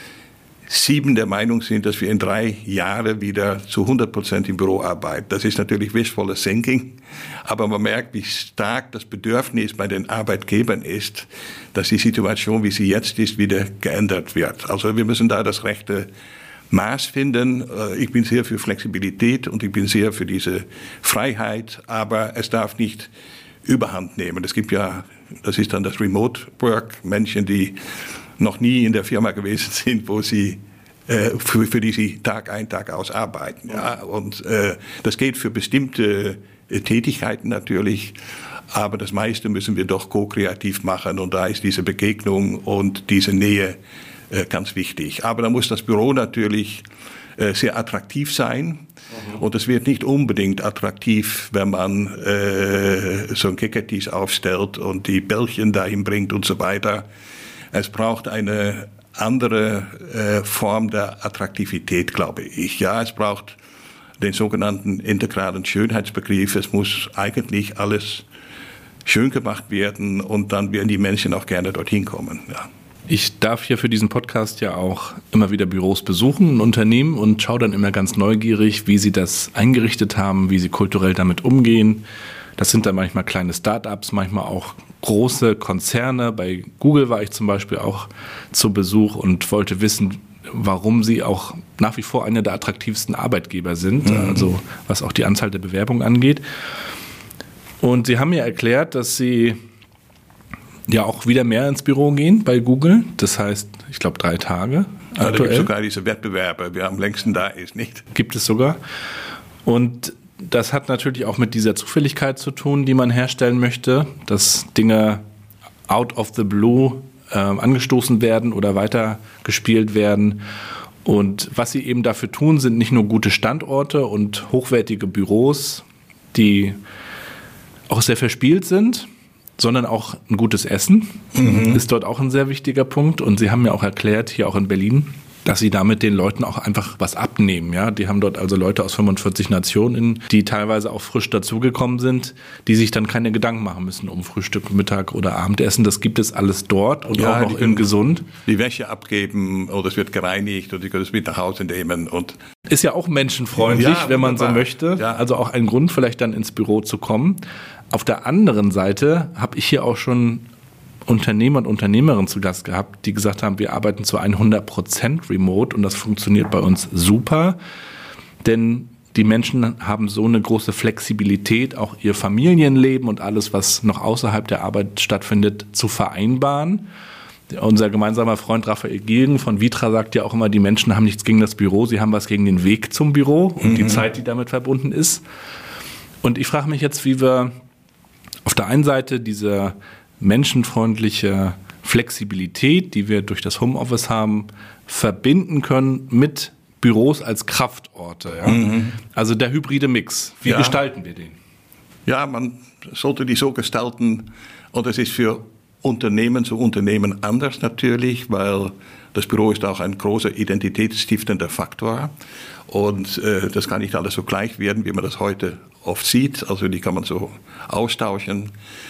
sieben der Meinung sind, dass wir in drei Jahren wieder zu hundert Prozent im Büro arbeiten. Das ist natürlich wishful thinking, aber man merkt, wie stark das Bedürfnis bei den Arbeitgebern ist, dass die Situation, wie sie jetzt ist, wieder geändert wird. Also wir müssen da das rechte Maß finden. Ich bin sehr für Flexibilität und ich bin sehr für diese Freiheit, aber es darf nicht Überhand nehmen. Es gibt ja, das ist dann das Remote Work, Menschen, die noch nie in der Firma gewesen sind, wo sie äh, für, für die sie Tag ein, Tag aus arbeiten. Ja? Und äh, das geht für bestimmte äh, Tätigkeiten natürlich, aber das meiste müssen wir doch ko-kreativ machen und da ist diese Begegnung und diese Nähe äh, ganz wichtig. Aber da muss das Büro natürlich äh, sehr attraktiv sein. Und es wird nicht unbedingt attraktiv, wenn man äh, so ein Kickertisch aufstellt und die Bällchen dahin bringt und so weiter. Es braucht eine andere äh, Form der Attraktivität, glaube ich. Ja, es braucht den sogenannten integralen Schönheitsbegriff. Es muss eigentlich alles schön gemacht werden und dann werden die Menschen auch gerne dorthin kommen. Ja. Ich darf hier für diesen Podcast ja auch immer wieder Büros besuchen, ein Unternehmen und schaue dann immer ganz neugierig, wie sie das eingerichtet haben, wie sie kulturell damit umgehen. Das sind dann manchmal kleine Start-ups, manchmal auch große Konzerne. Bei Google war ich zum Beispiel auch zu Besuch und wollte wissen, warum sie auch nach wie vor einer der attraktivsten Arbeitgeber sind, mhm. also was auch die Anzahl der Bewerbungen angeht. Und sie haben mir erklärt, dass sie ja auch wieder mehr ins Büro gehen bei Google. Das heißt, ich glaube, drei Tage. Ja, da gibt es sogar diese Wettbewerbe, wer am längsten da ist, nicht? Gibt es sogar. Und das hat natürlich auch mit dieser Zufälligkeit zu tun, die man herstellen möchte, dass Dinge out of the blue äh, angestoßen werden oder weitergespielt werden. Und was sie eben dafür tun, sind nicht nur gute Standorte und hochwertige Büros, die auch sehr verspielt sind, sondern auch ein gutes Essen mhm. ist dort auch ein sehr wichtiger Punkt. Und sie haben mir auch erklärt, hier auch in Berlin, dass sie damit den Leuten auch einfach was abnehmen. Ja, die haben dort also Leute aus fünfundvierzig Nationen, die teilweise auch frisch dazugekommen sind, die sich dann keine Gedanken machen müssen um Frühstück, Mittag oder Abendessen. Das gibt es alles dort und ja, auch noch in gesund. Die Wäsche abgeben oder es wird gereinigt oder die können es mit nach Hause nehmen. Und ist ja auch menschenfreundlich, ja, wenn man wunderbar. so möchte. Ja. Also auch ein Grund, vielleicht dann ins Büro zu kommen. Auf der anderen Seite habe ich hier auch schon Unternehmer und Unternehmerinnen zu Gast gehabt, die gesagt haben, wir arbeiten zu hundert Prozent remote und das funktioniert bei uns super, denn die Menschen haben so eine große Flexibilität, auch ihr Familienleben und alles, was noch außerhalb der Arbeit stattfindet, zu vereinbaren. Unser gemeinsamer Freund Raphael Gilgen von Vitra sagt ja auch immer, die Menschen haben nichts gegen das Büro, sie haben was gegen den Weg zum Büro und mhm. die Zeit, die damit verbunden ist. Und ich frage mich jetzt, wie wir auf der einen Seite diese menschenfreundliche Flexibilität, die wir durch das Homeoffice haben, verbinden können mit Büros als Kraftorte. Ja? Mhm. Also der hybride Mix. Wie ja. gestalten wir den? Ja, man sollte die so gestalten, und das ist für Unternehmen zu Unternehmen anders natürlich, weil das Büro ist auch ein großer identitätsstiftender Faktor. Und äh, das kann nicht alles so gleich werden, wie man das heute oft sieht. Also die kann man so austauschen.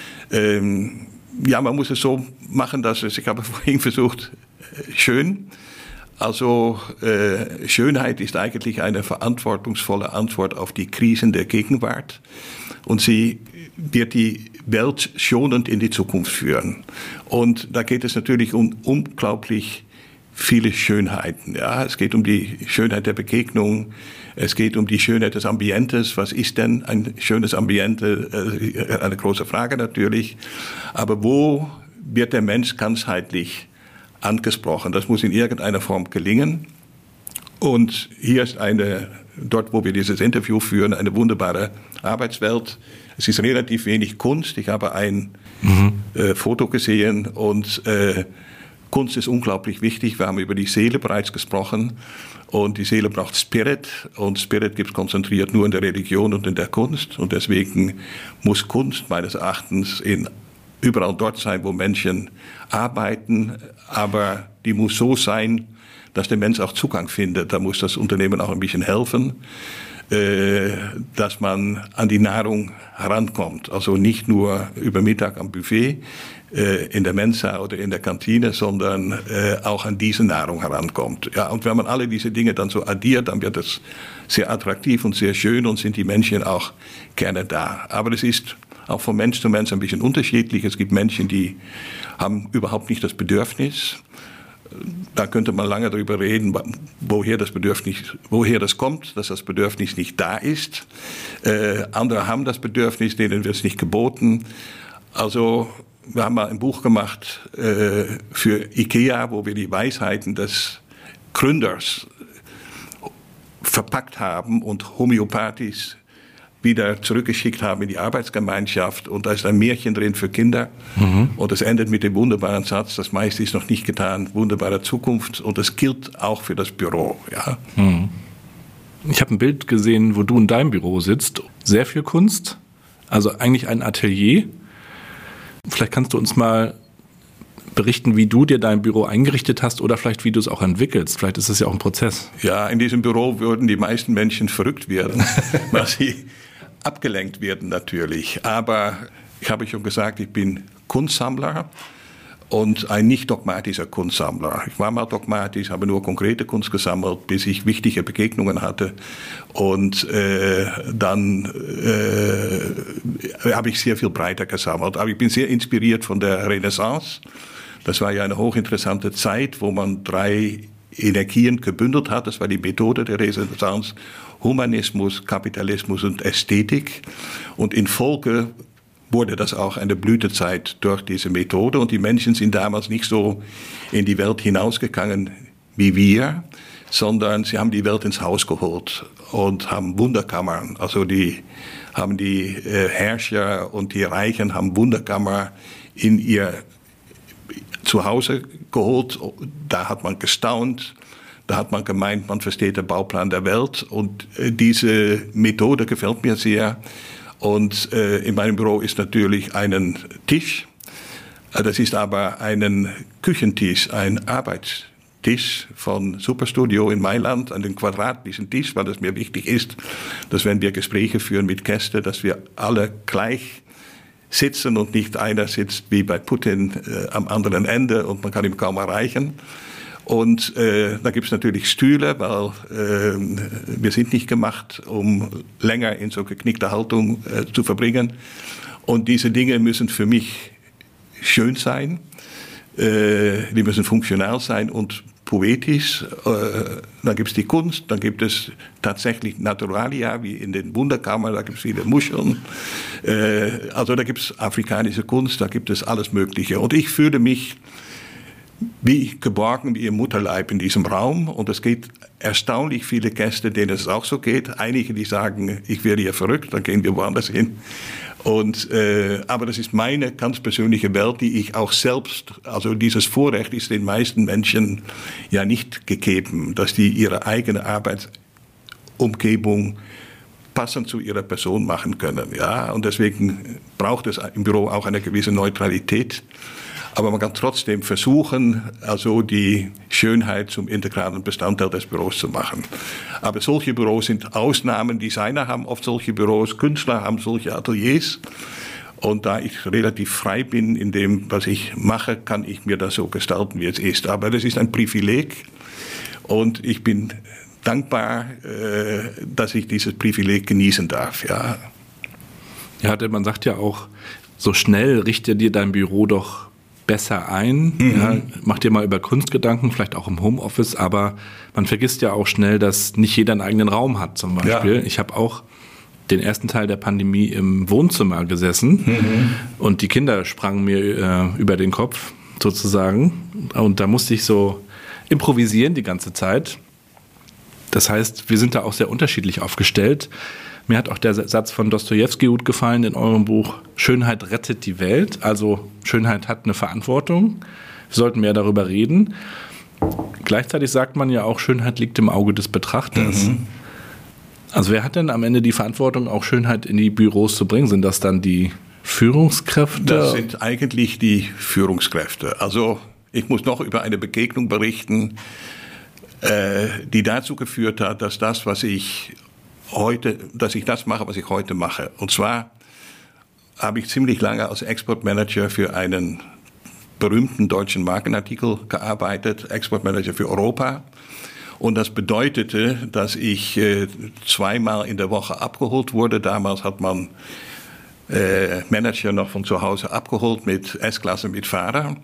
Ähm, ja, man muss es so machen, dass es, ich habe vorhin versucht, schön. Also äh, Schönheit ist eigentlich eine verantwortungsvolle Antwort auf die Krisen der Gegenwart. Und sie wird die Welt schonend in die Zukunft führen. Und da geht es natürlich um unglaublich viele Schönheiten. Ja, es geht um die Schönheit der Begegnung, es geht um die Schönheit des Ambientes. Was ist denn ein schönes Ambiente? Eine große Frage natürlich. Aber wo wird der Mensch ganzheitlich angesprochen? Das muss in irgendeiner Form gelingen. Und hier ist eine, dort wo wir dieses Interview führen, eine wunderbare Arbeitswelt. Es ist relativ wenig Kunst. Ich habe ein mhm. äh, Foto gesehen und äh, Kunst ist unglaublich wichtig. Wir haben über die Seele bereits gesprochen. Und die Seele braucht Spirit. Und Spirit gibt es konzentriert nur in der Religion und in der Kunst. Und deswegen muss Kunst meines Erachtens in, überall dort sein, wo Menschen arbeiten. Aber die muss so sein, dass der Mensch auch Zugang findet. Da muss das Unternehmen auch ein bisschen helfen, äh, dass man an die Nahrung herankommt. Also nicht nur über Mittag am Buffet, in der Mensa oder in der Kantine, sondern äh, auch an diese Nahrung herankommt. Ja, und wenn man alle diese Dinge dann so addiert, dann wird es sehr attraktiv und sehr schön und sind die Menschen auch gerne da. Aber es ist auch von Mensch zu Mensch ein bisschen unterschiedlich. Es gibt Menschen, die haben überhaupt nicht das Bedürfnis. Da könnte man lange darüber reden, woher das Bedürfnis, woher das kommt, dass das Bedürfnis nicht da ist. Äh, andere haben das Bedürfnis, denen wird es nicht geboten. Also wir haben mal ein Buch gemacht äh, für IKEA, wo wir die Weisheiten des Gründers verpackt haben und homöopathisch wieder zurückgeschickt haben in die Arbeitsgemeinschaft. Und da ist ein Märchen drin für Kinder. Mhm. Und es endet mit dem wunderbaren Satz, das meiste ist noch nicht getan, wunderbare Zukunft. Und das gilt auch für das Büro. Ja. Mhm. Ich habe ein Bild gesehen, wo du in deinem Büro sitzt. Sehr viel Kunst, also eigentlich ein Atelier. Vielleicht kannst du uns mal berichten, wie du dir dein Büro eingerichtet hast oder vielleicht wie du es auch entwickelst. Vielleicht ist es ja auch ein Prozess. Ja, in diesem Büro würden die meisten Menschen verrückt werden, weil sie abgelenkt werden natürlich. Aber ich habe schon gesagt, ich bin Kunstsammler und ein nicht dogmatischer Kunstsammler. Ich war mal dogmatisch, habe nur konkrete Kunst gesammelt, bis ich wichtige Begegnungen hatte. Und äh, dann äh, habe ich sehr viel breiter gesammelt. Aber ich bin sehr inspiriert von der Renaissance. Das war ja eine hochinteressante Zeit, wo man drei Energien gebündelt hat. Das war die Methode der Renaissance: Humanismus, Kapitalismus und Ästhetik. Und in Folge wurde das auch eine Blütezeit durch diese Methode. Und die Menschen sind damals nicht so in die Welt hinausgegangen wie wir, sondern sie haben die Welt ins Haus geholt und haben Wunderkammern. Also die haben die äh, Herrscher und die Reichen haben Wunderkammer in ihr Zuhause geholt. Da hat man gestaunt. Da hat man gemeint, man versteht den Bauplan der Welt. Und äh, diese Methode gefällt mir sehr. Und äh, in meinem Büro ist natürlich ein Tisch. Das ist aber ein Küchentisch, ein Arbeitstisch von Superstudio in Mailand, einen quadratischen Tisch, weil es mir wichtig ist, dass wenn wir Gespräche führen mit Gästen, dass wir alle gleich sitzen und nicht einer sitzt wie bei Putin äh, am anderen Ende und man kann ihn kaum erreichen. Und äh, da gibt es natürlich Stühle, weil äh, wir sind nicht gemacht, um länger in so geknickter Haltung äh, zu verbringen. Und diese Dinge müssen für mich schön sein, äh, die müssen funktional sein und poetisch. Äh, dann gibt es die Kunst, dann gibt es tatsächlich Naturalia, wie in den Wunderkammern, da gibt es viele Muscheln. Äh, also da gibt es afrikanische Kunst, da gibt es alles Mögliche. Und ich fühle mich wie geborgen, wie im Mutterleib in diesem Raum. Und es geht erstaunlich viele Gäste, denen es auch so geht. Einige, die sagen, ich werde hier verrückt, dann gehen wir woanders hin. Und, äh, aber das ist meine ganz persönliche Welt, die ich auch selbst, also dieses Vorrecht ist den meisten Menschen ja nicht gegeben, dass die ihre eigene Arbeitsumgebung passend zu ihrer Person machen können. Ja? Und deswegen braucht es im Büro auch eine gewisse Neutralität. Aber man kann trotzdem versuchen, also die Schönheit zum integralen Bestandteil des Büros zu machen. Aber solche Büros sind Ausnahmen. Designer haben oft solche Büros, Künstler haben solche Ateliers. Und da ich relativ frei bin in dem, was ich mache, kann ich mir das so gestalten, wie es ist. Aber das ist ein Privileg. Und ich bin dankbar, äh, dass ich dieses Privileg genießen darf. Ja. Ja, denn man sagt ja auch, so schnell richte dir dein Büro doch besser ein. Mhm. Ja, mach dir mal über Kunst Gedanken, vielleicht auch im Homeoffice, aber man vergisst ja auch schnell, dass nicht jeder einen eigenen Raum hat zum Beispiel. Ja. Ich habe auch den ersten Teil der Pandemie im Wohnzimmer gesessen mhm. und die Kinder sprangen mir äh, über den Kopf sozusagen und da musste ich so improvisieren die ganze Zeit. Das heißt, wir sind da auch sehr unterschiedlich aufgestellt. Mir hat auch der Satz von Dostojewski gut gefallen in eurem Buch, Schönheit rettet die Welt. Also Schönheit hat eine Verantwortung. Wir sollten mehr darüber reden. Gleichzeitig sagt man ja auch, Schönheit liegt im Auge des Betrachters. Mhm. Also wer hat denn am Ende die Verantwortung, auch Schönheit in die Büros zu bringen? Sind das dann die Führungskräfte? Das sind eigentlich die Führungskräfte. Also ich muss noch über eine Begegnung berichten, die dazu geführt hat, dass das, was ich heute, dass ich das mache, was ich heute mache. Und zwar habe ich ziemlich lange als Exportmanager für einen berühmten deutschen Markenartikel gearbeitet, Exportmanager für Europa. Und das bedeutete, dass ich äh, zweimal in der Woche abgeholt wurde. Damals hat man äh, Manager noch von zu Hause abgeholt mit S-Klasse, mit Fahrer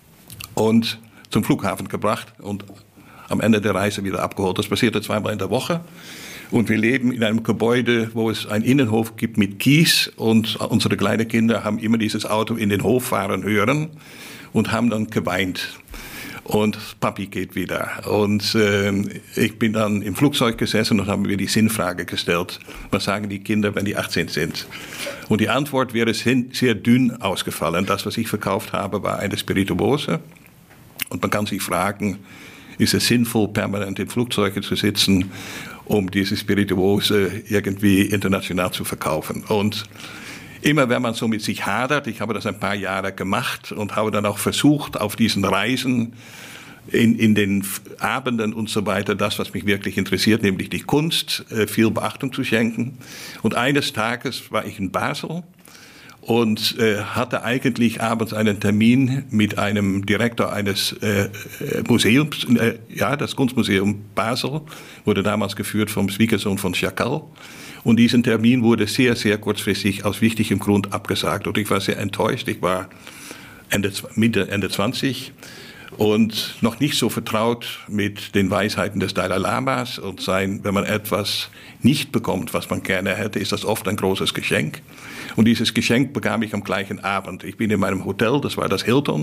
und zum Flughafen gebracht und am Ende der Reise wieder abgeholt. Das passierte zweimal in der Woche. Und wir leben in einem Gebäude, wo es einen Innenhof gibt mit Kies. Und unsere kleinen Kinder haben immer dieses Auto in den Hof fahren hören und haben dann geweint. Und Papi geht wieder. Und äh, ich bin dann im Flugzeug gesessen und haben mir die Sinnfrage gestellt. Was sagen die Kinder, wenn die achtzehn sind? Und die Antwort wäre sehr dünn ausgefallen. Das, was ich verkauft habe, war eine Spirituose. Und man kann sich fragen, ist es sinnvoll, permanent in Flugzeugen zu sitzen, um diese Spirituose irgendwie international zu verkaufen? Und immer wenn man so mit sich hadert, ich habe das ein paar Jahre gemacht und habe dann auch versucht, auf diesen Reisen, in, in den Abenden und so weiter, das, was mich wirklich interessiert, nämlich die Kunst, viel Beachtung zu schenken. Und eines Tages war ich in Basel und äh, hatte eigentlich abends einen Termin mit einem Direktor eines äh, Museums, äh, ja, das Kunstmuseum Basel, wurde damals geführt vom Schwiegersohn von Chagall. Und diesen Termin wurde sehr, sehr kurzfristig aus wichtigem Grund abgesagt. Und ich war sehr enttäuscht. Ich war Ende, Mitte, Ende zwanzig und noch nicht so vertraut mit den Weisheiten des Dalai Lamas. Und sein, wenn man etwas nicht bekommt, was man gerne hätte, ist das oft ein großes Geschenk. Und dieses Geschenk bekam ich am gleichen Abend. Ich bin in meinem Hotel, das war das Hilton,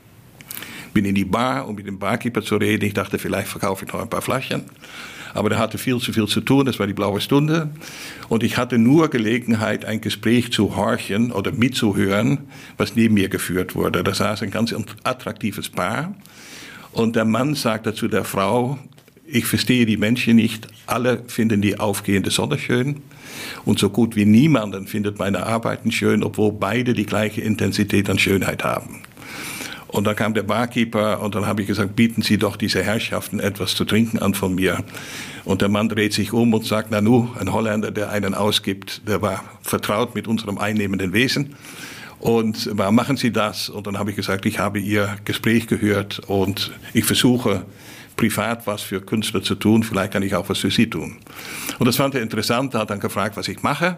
bin in die Bar, um mit dem Barkeeper zu reden. Ich dachte, vielleicht verkaufe ich noch ein paar Flaschen. Aber der hatte viel zu viel zu tun, das war die blaue Stunde. Und ich hatte nur Gelegenheit, ein Gespräch zu horchen oder mitzuhören, was neben mir geführt wurde. Da saß ein ganz attraktives Paar. Und der Mann sagte zu der Frau, ich verstehe die Menschen nicht, alle finden die aufgehende Sonne schön. Und so gut wie niemanden findet meine Arbeiten schön, obwohl beide die gleiche Intensität an Schönheit haben. Und dann kam der Barkeeper und dann habe ich gesagt, bieten Sie doch diese Herrschaften etwas zu trinken an von mir. Und der Mann dreht sich um und sagt, na nu, ein Holländer, der einen ausgibt, der war vertraut mit unserem einnehmenden Wesen. Und war, machen Sie das? Und dann habe ich gesagt, ich habe Ihr Gespräch gehört und ich versuche privat was für Künstler zu tun, vielleicht kann ich auch was für Sie tun. Und das fand er interessant, er hat dann gefragt, was ich mache.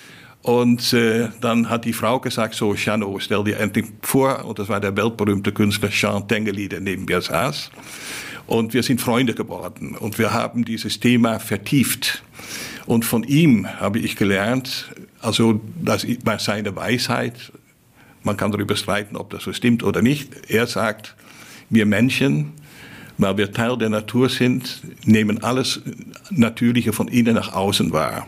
Und äh, dann hat die Frau gesagt, so, Jeannot, stell dir endlich vor, und das war der weltberühmte Künstler Jean Tinguely, der neben mir saß. Und wir sind Freunde geworden und wir haben dieses Thema vertieft. Und von ihm habe ich gelernt, also das war seine Weisheit, man kann darüber streiten, ob das so stimmt oder nicht. Er sagt, wir Menschen, weil wir Teil der Natur sind, nehmen alles Natürliche von innen nach außen wahr.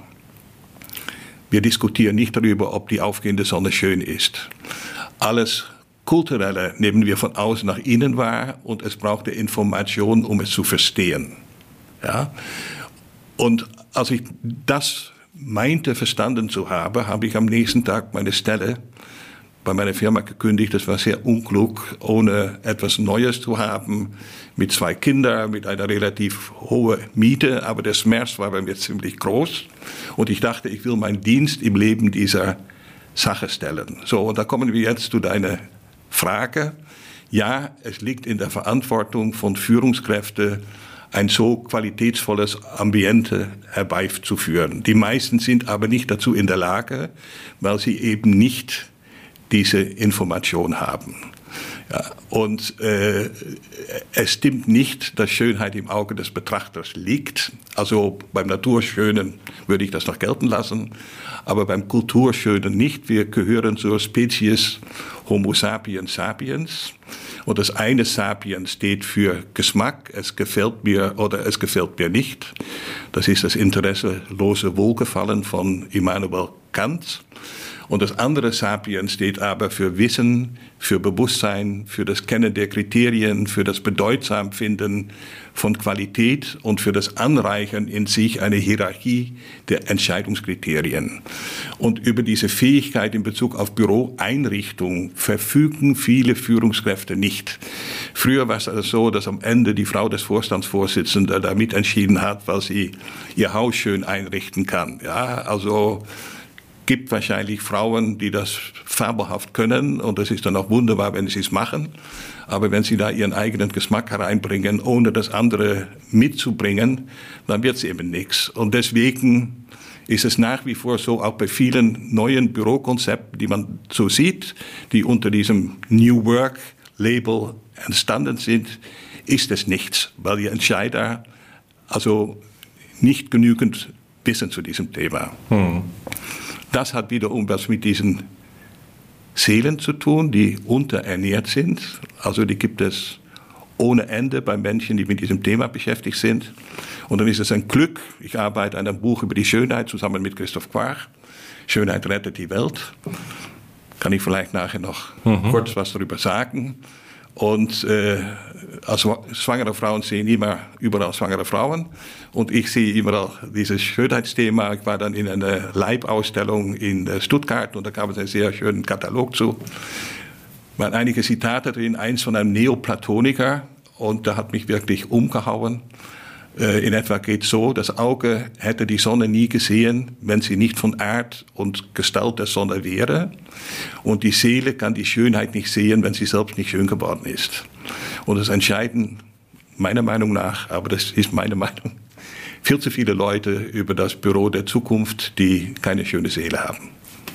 Wir diskutieren nicht darüber, ob die aufgehende Sonne schön ist. Alles Kulturelle nehmen wir von außen nach innen wahr und es braucht die Information, um es zu verstehen. Ja? Und als ich das meinte verstanden zu haben, habe ich am nächsten Tag meine Stelle bei meiner Firma gekündigt. Das war sehr unklug, ohne etwas Neues zu haben, mit zwei Kindern, mit einer relativ hohen Miete. Aber der Schmerz war bei mir ziemlich groß. Und ich dachte, ich will meinen Dienst im Leben dieser Sache stellen. So, und da kommen wir jetzt zu deiner Frage. Ja, es liegt in der Verantwortung von Führungskräften, ein so qualitätsvolles Ambiente herbeizuführen. Die meisten sind aber nicht dazu in der Lage, weil sie eben nicht diese Information haben. Ja, und äh, es stimmt nicht, dass Schönheit im Auge des Betrachters liegt. Also beim Naturschönen würde ich das noch gelten lassen, aber beim Kulturschönen nicht. Wir gehören zur Spezies Homo sapiens sapiens. Und das eine Sapiens steht für Geschmack, es gefällt mir oder es gefällt mir nicht. Das ist das interesselose Wohlgefallen von Immanuel Kant. Und das andere Sapiens steht aber für Wissen, für Bewusstsein, für das Kennen der Kriterien, für das Bedeutsamfinden von Qualität und für das Anreichern in sich einer Hierarchie der Entscheidungskriterien. Und über diese Fähigkeit in Bezug auf Büroeinrichtung verfügen viele Führungskräfte nicht. Früher war es also so, dass am Ende die Frau des Vorstandsvorsitzenden damit entschieden hat, weil sie ihr Haus schön einrichten kann. Ja, also gibt wahrscheinlich Frauen, die das fabelhaft können und es ist dann auch wunderbar, wenn sie es machen. Aber wenn sie da ihren eigenen Geschmack hereinbringen, ohne das andere mitzubringen, dann wird es eben nichts. Und deswegen ist es nach wie vor so, auch bei vielen neuen Bürokonzepten, die man so sieht, die unter diesem New Work Label entstanden sind, ist es nichts, weil die Entscheider also nicht genügend wissen zu diesem Thema. Hm. Das hat wiederum was mit diesen Seelen zu tun, die unterernährt sind. Also die gibt es ohne Ende bei Menschen, die mit diesem Thema beschäftigt sind. Und dann ist es ein Glück. Ich arbeite an einem Buch über die Schönheit zusammen mit Christoph Quarch. Schönheit rettet die Welt. Kann ich vielleicht nachher noch mhm. kurz was darüber sagen. Und äh, als schwangere Frauen sehen immer überall schwangere Frauen. Und ich sehe überall dieses Schönheitsthema. Ich war dann in einer Leibausstellung in Stuttgart und da gab es einen sehr schönen Katalog zu. Da waren einige Zitate drin, eins von einem Neoplatoniker und da hat mich wirklich umgehauen. In etwa geht so, das Auge hätte die Sonne nie gesehen, wenn sie nicht von Art und Gestalt der Sonne wäre. Und die Seele kann die Schönheit nicht sehen, wenn sie selbst nicht schön geworden ist. Und es entscheiden, meiner Meinung nach, aber das ist meine Meinung, viel zu viele Leute über das Büro der Zukunft, die keine schöne Seele haben.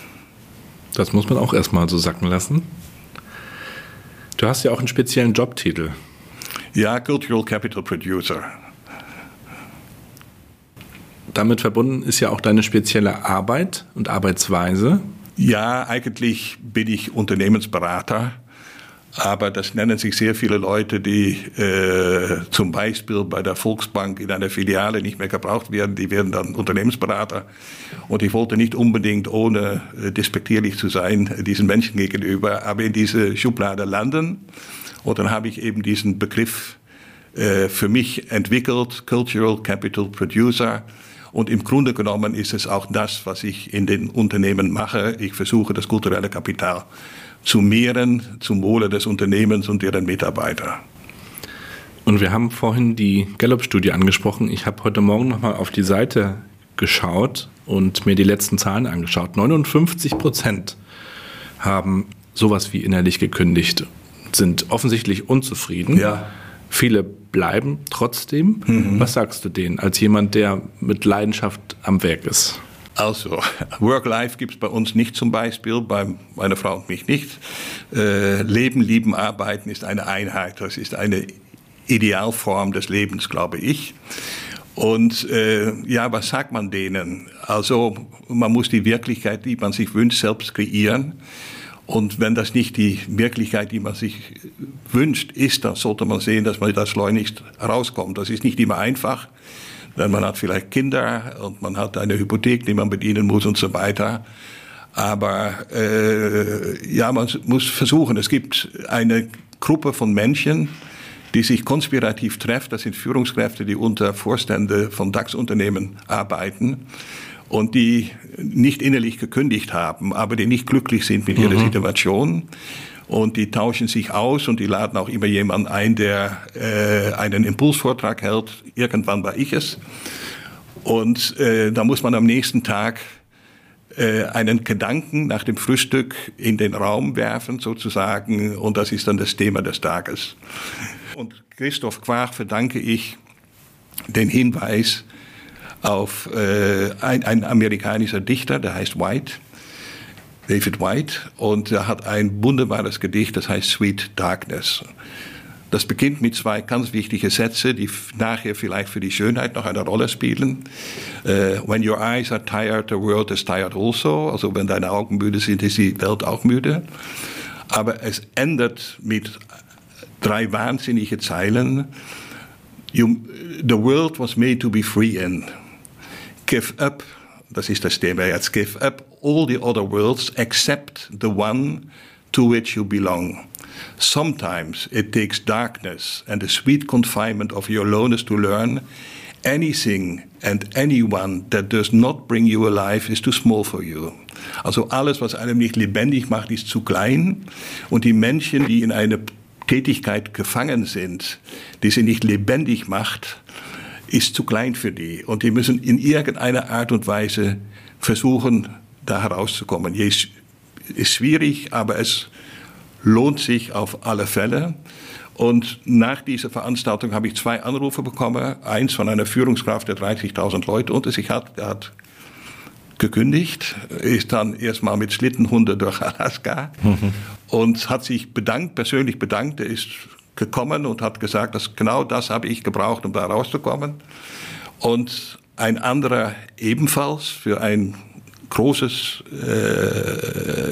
Das muss man auch erstmal so sacken lassen. Du hast ja auch einen speziellen Jobtitel. Ja, Cultural Capital Producer. Damit verbunden ist ja auch deine spezielle Arbeit und Arbeitsweise. Ja, eigentlich bin ich Unternehmensberater, aber das nennen sich sehr viele Leute, die äh, zum Beispiel bei der Volksbank in einer Filiale nicht mehr gebraucht werden, die werden dann Unternehmensberater. Und ich wollte nicht unbedingt, ohne äh, despektierlich zu sein, diesen Menschen gegenüber, aber in diese Schublade landen. Und dann habe ich eben diesen Begriff äh, für mich entwickelt, Cultural Capital Producer. Und im Grunde genommen ist es auch das, was ich in den Unternehmen mache. Ich versuche, das kulturelle Kapital zu mehren, zum Wohle des Unternehmens und deren Mitarbeiter. Und wir haben vorhin die Gallup-Studie angesprochen. Ich habe heute Morgen nochmal auf die Seite geschaut und mir die letzten Zahlen angeschaut. neunundfünfzig Prozent haben sowas wie innerlich gekündigt, sind offensichtlich unzufrieden. Ja. Viele bleiben trotzdem. Mhm. Was sagst du denen als jemand, der mit Leidenschaft am Werk ist? Also, Work-Life gibt es bei uns nicht zum Beispiel, bei meiner Frau und mich nicht. Äh, Leben, Lieben, Arbeiten ist eine Einheit. Das ist eine Idealform des Lebens, glaube ich. Und äh, ja, was sagt man denen? Also, man muss die Wirklichkeit, die man sich wünscht, selbst kreieren. Und wenn das nicht die Wirklichkeit, die man sich wünscht, ist, dann sollte man sehen, dass man da schleunigst rauskommt. Das ist nicht immer einfach, denn man hat vielleicht Kinder und man hat eine Hypothek, die man bedienen muss und so weiter. Aber äh, ja, man muss versuchen. Es gibt eine Gruppe von Menschen, die sich konspirativ trifft. Das sind Führungskräfte, die unter Vorstände von DAX-Unternehmen arbeiten. und die nicht innerlich gekündigt haben, aber die nicht glücklich sind mit ihrer mhm. Situation. Und die tauschen sich aus und die laden auch immer jemanden ein, der äh, einen Impulsvortrag hält. Irgendwann war ich es. Und äh, da muss man am nächsten Tag äh, einen Gedanken nach dem Frühstück in den Raum werfen, sozusagen. Und das ist dann das Thema des Tages. Und Christoph Quark verdanke ich den Hinweis auf äh, ein, ein amerikanischer Dichter, der heißt White. David White, und er hat ein wunderbares Gedicht, das heißt Sweet Darkness. Das beginnt mit zwei ganz wichtigen Sätzen, die nachher vielleicht für die Schönheit noch eine Rolle spielen. Uh, when your eyes are tired, the world is tired also. Also wenn deine Augen müde sind, ist die Welt auch müde. Aber es endet mit drei wahnsinnige Zeilen. You, the world was made to be free in. Give up. Das ist das Thema jetzt. Give up all the other worlds except the one to which you belong. Sometimes it takes darkness and the sweet confinement of your aloneness to learn anything and anyone that does not bring you alive is too small for you. Also alles, was einem nicht lebendig macht, ist zu klein. Und die Menschen, die in einer Tätigkeit gefangen sind, die sie nicht lebendig macht, ist zu klein für die. Und die müssen in irgendeiner Art und Weise versuchen, da herauszukommen. Es ist schwierig, aber es lohnt sich auf alle Fälle. Und nach dieser Veranstaltung habe ich zwei Anrufe bekommen. Eins von einer Führungskraft, der dreißigtausend Leute unter sich hat. Der hat gekündigt, ist dann erstmal mit Schlittenhunden durch Alaska mhm. und hat sich bedankt, persönlich bedankt. Er ist gekommen und hat gesagt, dass genau das habe ich gebraucht, um da rauszukommen. Und ein anderer ebenfalls für ein großes äh,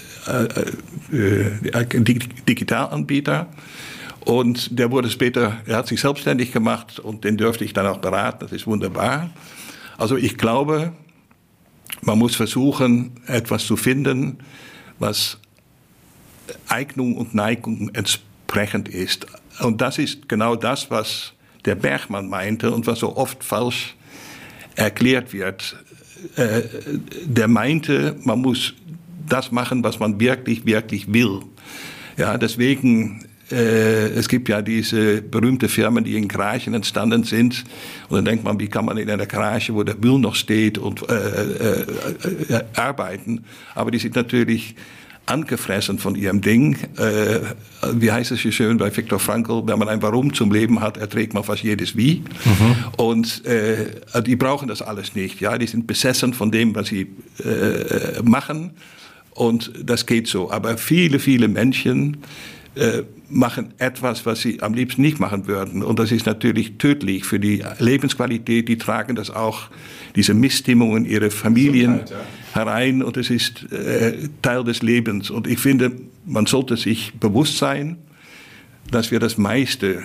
äh, äh, Digitalanbieter. Und der wurde später, er hat sich selbstständig gemacht und den dürfte ich dann auch beraten. Das ist wunderbar. Also ich glaube, man muss versuchen, etwas zu finden, was Eignung und Neigung entsprechend ist. Und das ist genau das, was der Bergmann meinte und was so oft falsch erklärt wird. Äh, der meinte, man muss das machen, was man wirklich, wirklich will. Ja, deswegen, äh, es gibt ja diese berühmte Firmen, die in Garagen entstanden sind. Und dann denkt man, wie kann man in einer Garage, wo der Müll noch steht, und äh, äh, äh, arbeiten? Aber die sind natürlich angefressen von ihrem Ding. Äh, wie heißt es so schön bei Viktor Frankl? Wenn man ein Warum zum Leben hat, erträgt man fast jedes Wie. Mhm. Und äh, die brauchen das alles nicht. Ja, die sind besessen von dem, was sie äh, machen. Und das geht so. Aber viele, viele Menschen äh, machen etwas, was sie am liebsten nicht machen würden. Und das ist natürlich tödlich für die Lebensqualität. Die tragen das auch, diese Missstimmung in ihre Familien herein. Und es ist äh, Teil des Lebens. Und ich finde, man sollte sich bewusst sein, dass wir das meiste,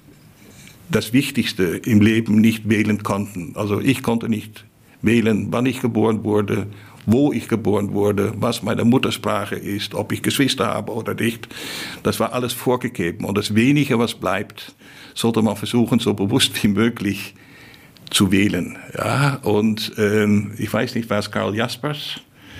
das Wichtigste im Leben nicht wählen konnten. Also ich konnte nicht wählen, wann ich geboren wurde, wo ich geboren wurde, was meine Muttersprache ist, ob ich Geschwister habe oder nicht. Das war alles vorgegeben. Und das Wenige, was bleibt, sollte man versuchen, so bewusst wie möglich zu wählen. Ja, und ähm, ich weiß nicht, was Karl Jaspers,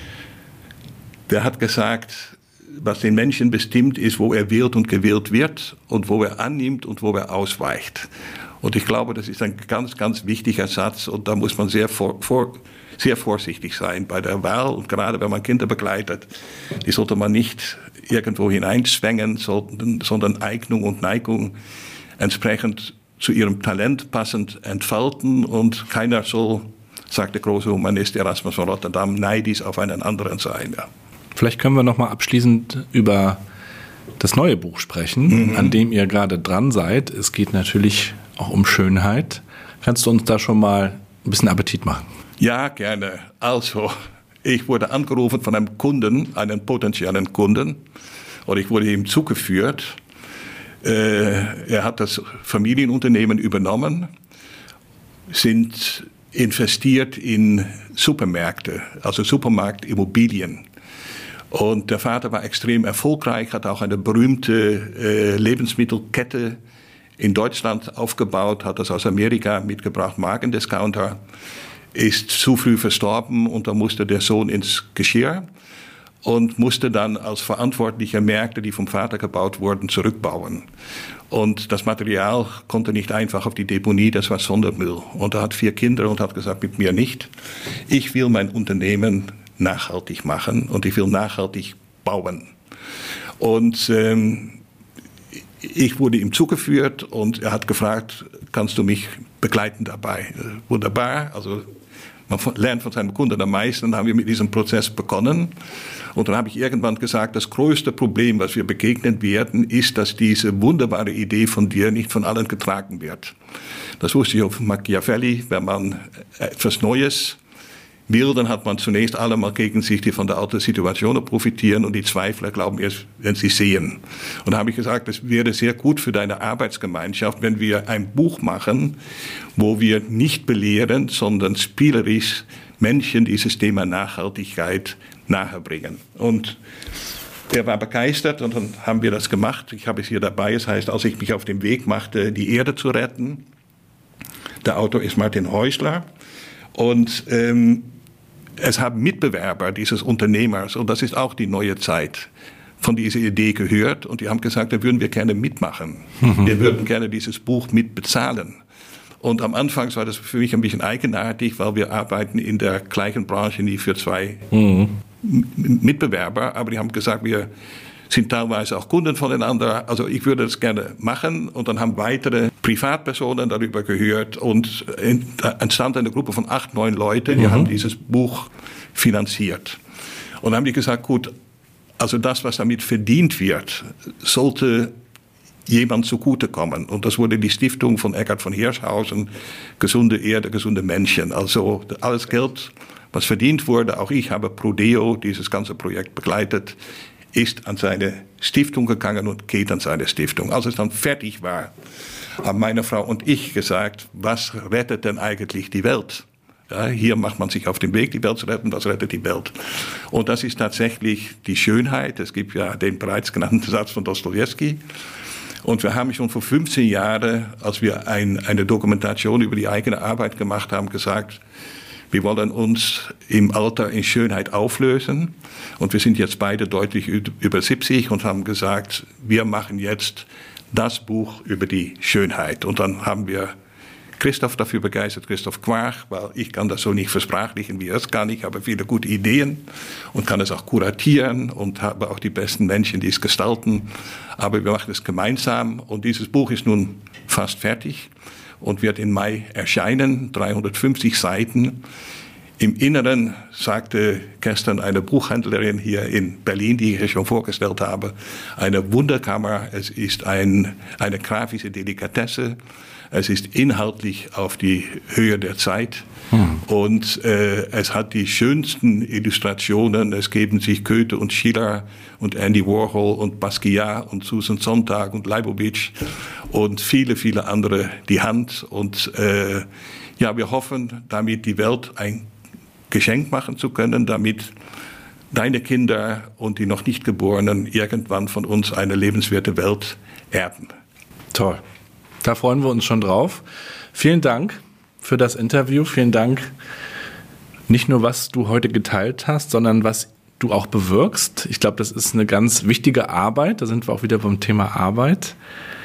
der hat gesagt, was den Menschen bestimmt ist, wo er wählt und gewählt wird und wo er annimmt und wo er ausweicht. Und ich glaube, das ist ein ganz, ganz wichtiger Satz und da muss man sehr vor, vor sehr vorsichtig sein bei der Wahl und gerade wenn man Kinder begleitet, die sollte man nicht irgendwo hineinzwängen, sondern, sondern Eignung und Neigung entsprechend zu ihrem Talent passend entfalten und keiner soll, sagt der große Humanist Erasmus von Rotterdam, neidisch auf einen anderen sein. Ja. Vielleicht können wir noch mal abschließend über das neue Buch sprechen, mhm. an dem ihr gerade dran seid. Es geht natürlich auch um Schönheit. Kannst du uns da schon mal ein bisschen Appetit machen? Ja, gerne. Also, ich wurde angerufen von einem Kunden, einem potenziellen Kunden, und ich wurde ihm zugeführt. Äh, er hat das Familienunternehmen übernommen, sind investiert in Supermärkte, also Supermarktimmobilien. Und der Vater war extrem erfolgreich, hat auch eine berühmte äh, Lebensmittelkette in Deutschland aufgebaut, hat das aus Amerika mitgebracht, Markendiscounter. ist zu früh verstorben und da musste der Sohn ins Geschirr und musste dann als verantwortlicher Märkte, die vom Vater gebaut wurden, zurückbauen. Und das Material konnte nicht einfach auf die Deponie, das war Sondermüll. Und er hat vier Kinder und hat gesagt, mit mir nicht. Ich will mein Unternehmen nachhaltig machen und ich will nachhaltig bauen. Und ähm, ich wurde ihm zugeführt und er hat gefragt, kannst du mich begleiten dabei? Wunderbar, also man lernt von seinem Kunden am meisten. Dann haben wir mit diesem Prozess begonnen. Und dann habe ich irgendwann gesagt, das größte Problem, was wir begegnen werden, ist, dass diese wunderbare Idee von dir nicht von allen getragen wird. Das wusste ich auf Machiavelli. Wenn man etwas Neues will, dann hat man zunächst alle mal gegen sich, die von der alten Situation profitieren und die Zweifler glauben erst, wenn sie sehen. Und da habe ich gesagt, es wäre sehr gut für deine Arbeitsgemeinschaft, wenn wir ein Buch machen, wo wir nicht belehren, sondern spielerisch Menschen dieses Thema Nachhaltigkeit nahebringen. Und er war begeistert und dann haben wir das gemacht. Ich habe es hier dabei. Das heißt, als ich mich auf den Weg machte, die Erde zu retten. Der Autor ist Martin Häusler. Und ähm, es haben Mitbewerber dieses Unternehmers, und das ist auch die neue Zeit, von dieser Idee gehört. Und die haben gesagt, da würden wir gerne mitmachen. Mhm. Wir würden gerne dieses Buch mitbezahlen. Und am Anfang war das für mich ein bisschen eigenartig, weil wir arbeiten in der gleichen Branche wie für zwei mhm. Mitbewerber. Aber die haben gesagt, wir sind teilweise auch Kunden voneinander. Also ich würde das gerne machen. Und dann haben weitere Privatpersonen darüber gehört. Und entstand eine Gruppe von acht, neun Leuten, die mhm. haben dieses Buch finanziert. Und dann haben die gesagt, gut, also das, was damit verdient wird, sollte jemand zugutekommen. Und das wurde die Stiftung von Eckhard von Hirschhausen, Gesunde Erde, gesunde Menschen. Also alles Geld, was verdient wurde, auch ich habe Prodeo, dieses ganze Projekt begleitet, ist an seine Stiftung gegangen und geht an seine Stiftung. Als es dann fertig war, haben meine Frau und ich gesagt, was rettet denn eigentlich die Welt? Ja, hier macht man sich auf den Weg, die Welt zu retten, was rettet die Welt? Und das ist tatsächlich die Schönheit. Es gibt ja den bereits genannten Satz von Dostojewski. Und wir haben schon vor fünfzehn Jahren, als wir ein, eine Dokumentation über die eigene Arbeit gemacht haben, gesagt, wir wollen uns im Alter in Schönheit auflösen. Und wir sind jetzt beide deutlich über siebzig und haben gesagt, wir machen jetzt das Buch über die Schönheit. Und dann haben wir Christoph dafür begeistert, Christoph Quarch, weil ich kann das so nicht versprachlichen, wie er es kann. Ich habe viele gute Ideen und kann es auch kuratieren und habe auch die besten Menschen, die es gestalten. Aber wir machen es gemeinsam und dieses Buch ist nun fast fertig und wird im Mai erscheinen, dreihundertfünfzig Seiten. Im Inneren sagte gestern eine Buchhändlerin hier in Berlin, die ich hier schon vorgestellt habe, eine Wunderkammer. Es ist ein, eine grafische Delikatesse. Es ist inhaltlich auf die Höhe der Zeit. Hm. Und äh, es hat die schönsten Illustrationen. Es geben sich Goethe und Schiller und Andy Warhol und Basquiat und Susan Sontag und Leibowitsch und viele, viele andere die Hand. Und äh, ja, wir hoffen, damit die Welt ein Geschenk machen zu können, damit deine Kinder und die noch nicht Geborenen irgendwann von uns eine lebenswerte Welt erben. Toll. Da freuen wir uns schon drauf. Vielen Dank für das Interview. Vielen Dank nicht nur, was du heute geteilt hast, sondern was du auch bewirkst. Ich glaube, das ist eine ganz wichtige Arbeit. Da sind wir auch wieder beim Thema Arbeit.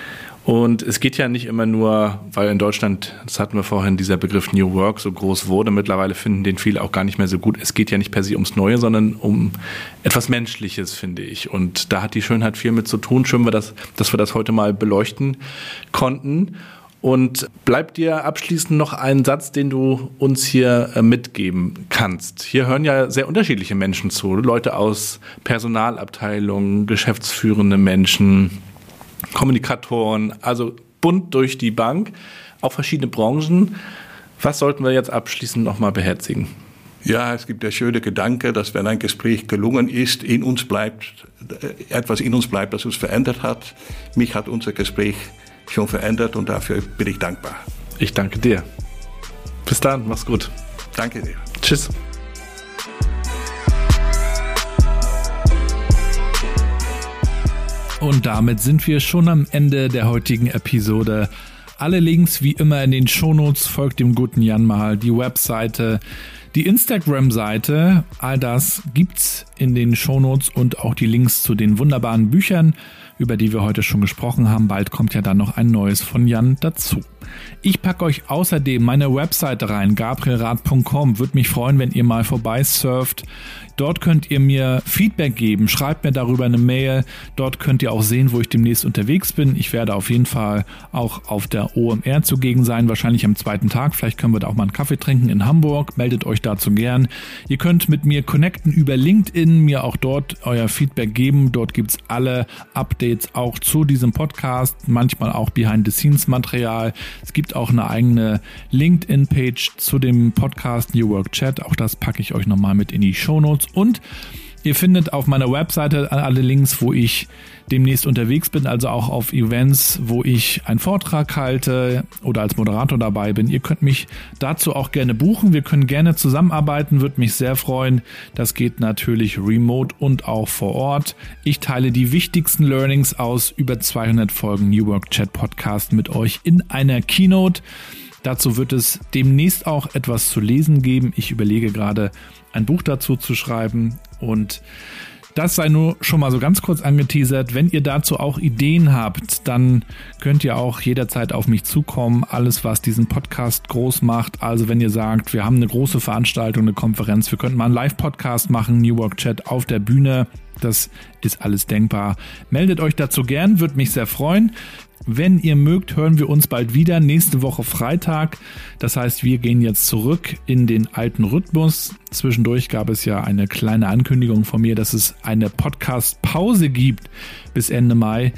Und es geht ja nicht immer nur, weil in Deutschland, das hatten wir vorhin, dieser Begriff New Work so groß wurde. Mittlerweile finden den viele auch gar nicht mehr so gut. Es geht ja nicht per se ums Neue, sondern um etwas Menschliches, finde ich. Und da hat die Schönheit viel mit zu tun. Schön, dass wir das heute mal beleuchten konnten. Und bleibt dir abschließend noch ein Satz, den du uns hier mitgeben kannst. Hier hören ja sehr unterschiedliche Menschen zu. Leute aus Personalabteilungen, geschäftsführende Menschen, Kommunikatoren, also bunt durch die Bank, auch verschiedene Branchen. Was sollten wir jetzt abschließend nochmal beherzigen? Ja, es gibt der schöne Gedanke, dass wenn ein Gespräch gelungen ist, in uns bleibt, etwas in uns bleibt, das uns verändert hat. Mich hat unser Gespräch schon verändert und dafür bin ich dankbar. Ich danke dir. Bis dann, mach's gut. Danke dir. Tschüss. Und damit sind wir schon am Ende der heutigen Episode. Alle Links wie immer in den Shownotes, folgt dem guten Jan mal, die Webseite, die Instagram-Seite, all das gibt's in den Shownotes und auch die Links zu den wunderbaren Büchern, über die wir heute schon gesprochen haben. Bald kommt ja dann noch ein neues von Jan dazu. Ich packe euch außerdem meine Webseite rein, gabrielrath punkt com. Würde mich freuen, wenn ihr mal vorbeisurft. Dort könnt ihr mir Feedback geben, schreibt mir darüber eine Mail. Dort könnt ihr auch sehen, wo ich demnächst unterwegs bin. Ich werde auf jeden Fall auch auf der O M R zugegen sein, wahrscheinlich am zweiten Tag. Vielleicht können wir da auch mal einen Kaffee trinken in Hamburg. Meldet euch dazu gern. Ihr könnt mit mir connecten über LinkedIn, mir auch dort euer Feedback geben. Dort gibt's alle Updates auch zu diesem Podcast, manchmal auch Behind-the-Scenes-Material. Es gibt auch eine eigene LinkedIn-Page zu dem Podcast New Work Chat. Auch das packe ich euch nochmal mit in die Shownotes. Und ihr findet auf meiner Webseite alle Links, wo ich demnächst unterwegs bin, also auch auf Events, wo ich einen Vortrag halte oder als Moderator dabei bin. Ihr könnt mich dazu auch gerne buchen. Wir können gerne zusammenarbeiten, würde mich sehr freuen. Das geht natürlich remote und auch vor Ort. Ich teile die wichtigsten Learnings aus über zweihundert Folgen New Work Chat Podcast mit euch in einer Keynote. Dazu wird es demnächst auch etwas zu lesen geben. Ich überlege gerade, ein Buch dazu zu schreiben, und das sei nur schon mal so ganz kurz angeteasert. Wenn ihr dazu auch Ideen habt, dann könnt ihr auch jederzeit auf mich zukommen. Alles, was diesen Podcast groß macht. Also wenn ihr sagt, wir haben eine große Veranstaltung, eine Konferenz, wir könnten mal einen Live-Podcast machen, New Work Chat auf der Bühne. Das ist alles denkbar. Meldet euch dazu gern, würde mich sehr freuen. Wenn ihr mögt, hören wir uns bald wieder, nächste Woche Freitag. Das heißt, wir gehen jetzt zurück in den alten Rhythmus. Zwischendurch gab es ja eine kleine Ankündigung von mir, dass es eine Podcast-Pause gibt bis Ende Mai.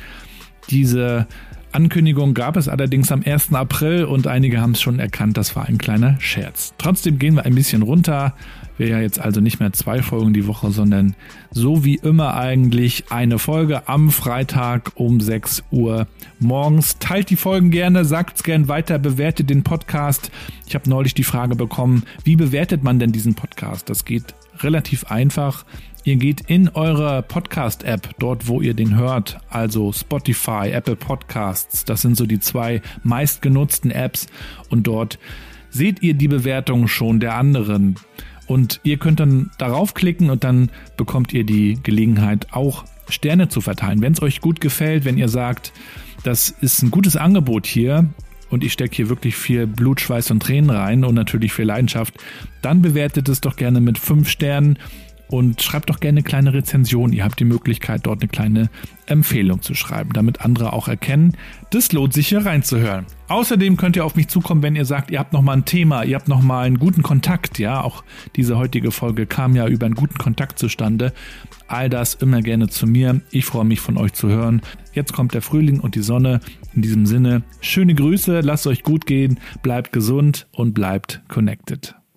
Diese Ankündigung gab es allerdings am ersten April und einige haben es schon erkannt, das war ein kleiner Scherz. Trotzdem gehen wir ein bisschen runter. Wäre ja jetzt also nicht mehr zwei Folgen die Woche, sondern so wie immer eigentlich eine Folge am Freitag um sechs Uhr morgens. Teilt die Folgen gerne, sagt's gern weiter, bewertet den Podcast. Ich habe neulich die Frage bekommen, wie bewertet man denn diesen Podcast? Das geht relativ einfach. Ihr geht in eure Podcast-App, dort wo ihr den hört, also Spotify, Apple Podcasts, das sind so die zwei meistgenutzten Apps, und dort seht ihr die Bewertung schon der anderen. Und ihr könnt dann darauf klicken und dann bekommt ihr die Gelegenheit, auch Sterne zu verteilen. Wenn es euch gut gefällt, wenn ihr sagt, das ist ein gutes Angebot hier und ich stecke hier wirklich viel Blut, Schweiß und Tränen rein und natürlich viel Leidenschaft, dann bewertet es doch gerne mit fünf Sternen und schreibt doch gerne eine kleine Rezension. Ihr habt die Möglichkeit, dort eine kleine Empfehlung zu schreiben, damit andere auch erkennen, das lohnt sich hier reinzuhören. Außerdem könnt ihr auf mich zukommen, wenn ihr sagt, ihr habt noch mal ein Thema, ihr habt noch mal einen guten Kontakt. Ja, auch diese heutige Folge kam ja über einen guten Kontakt zustande. All das immer gerne zu mir. Ich freue mich, von euch zu hören. Jetzt kommt der Frühling und die Sonne. In diesem Sinne, schöne Grüße, lasst euch gut gehen, bleibt gesund und bleibt connected.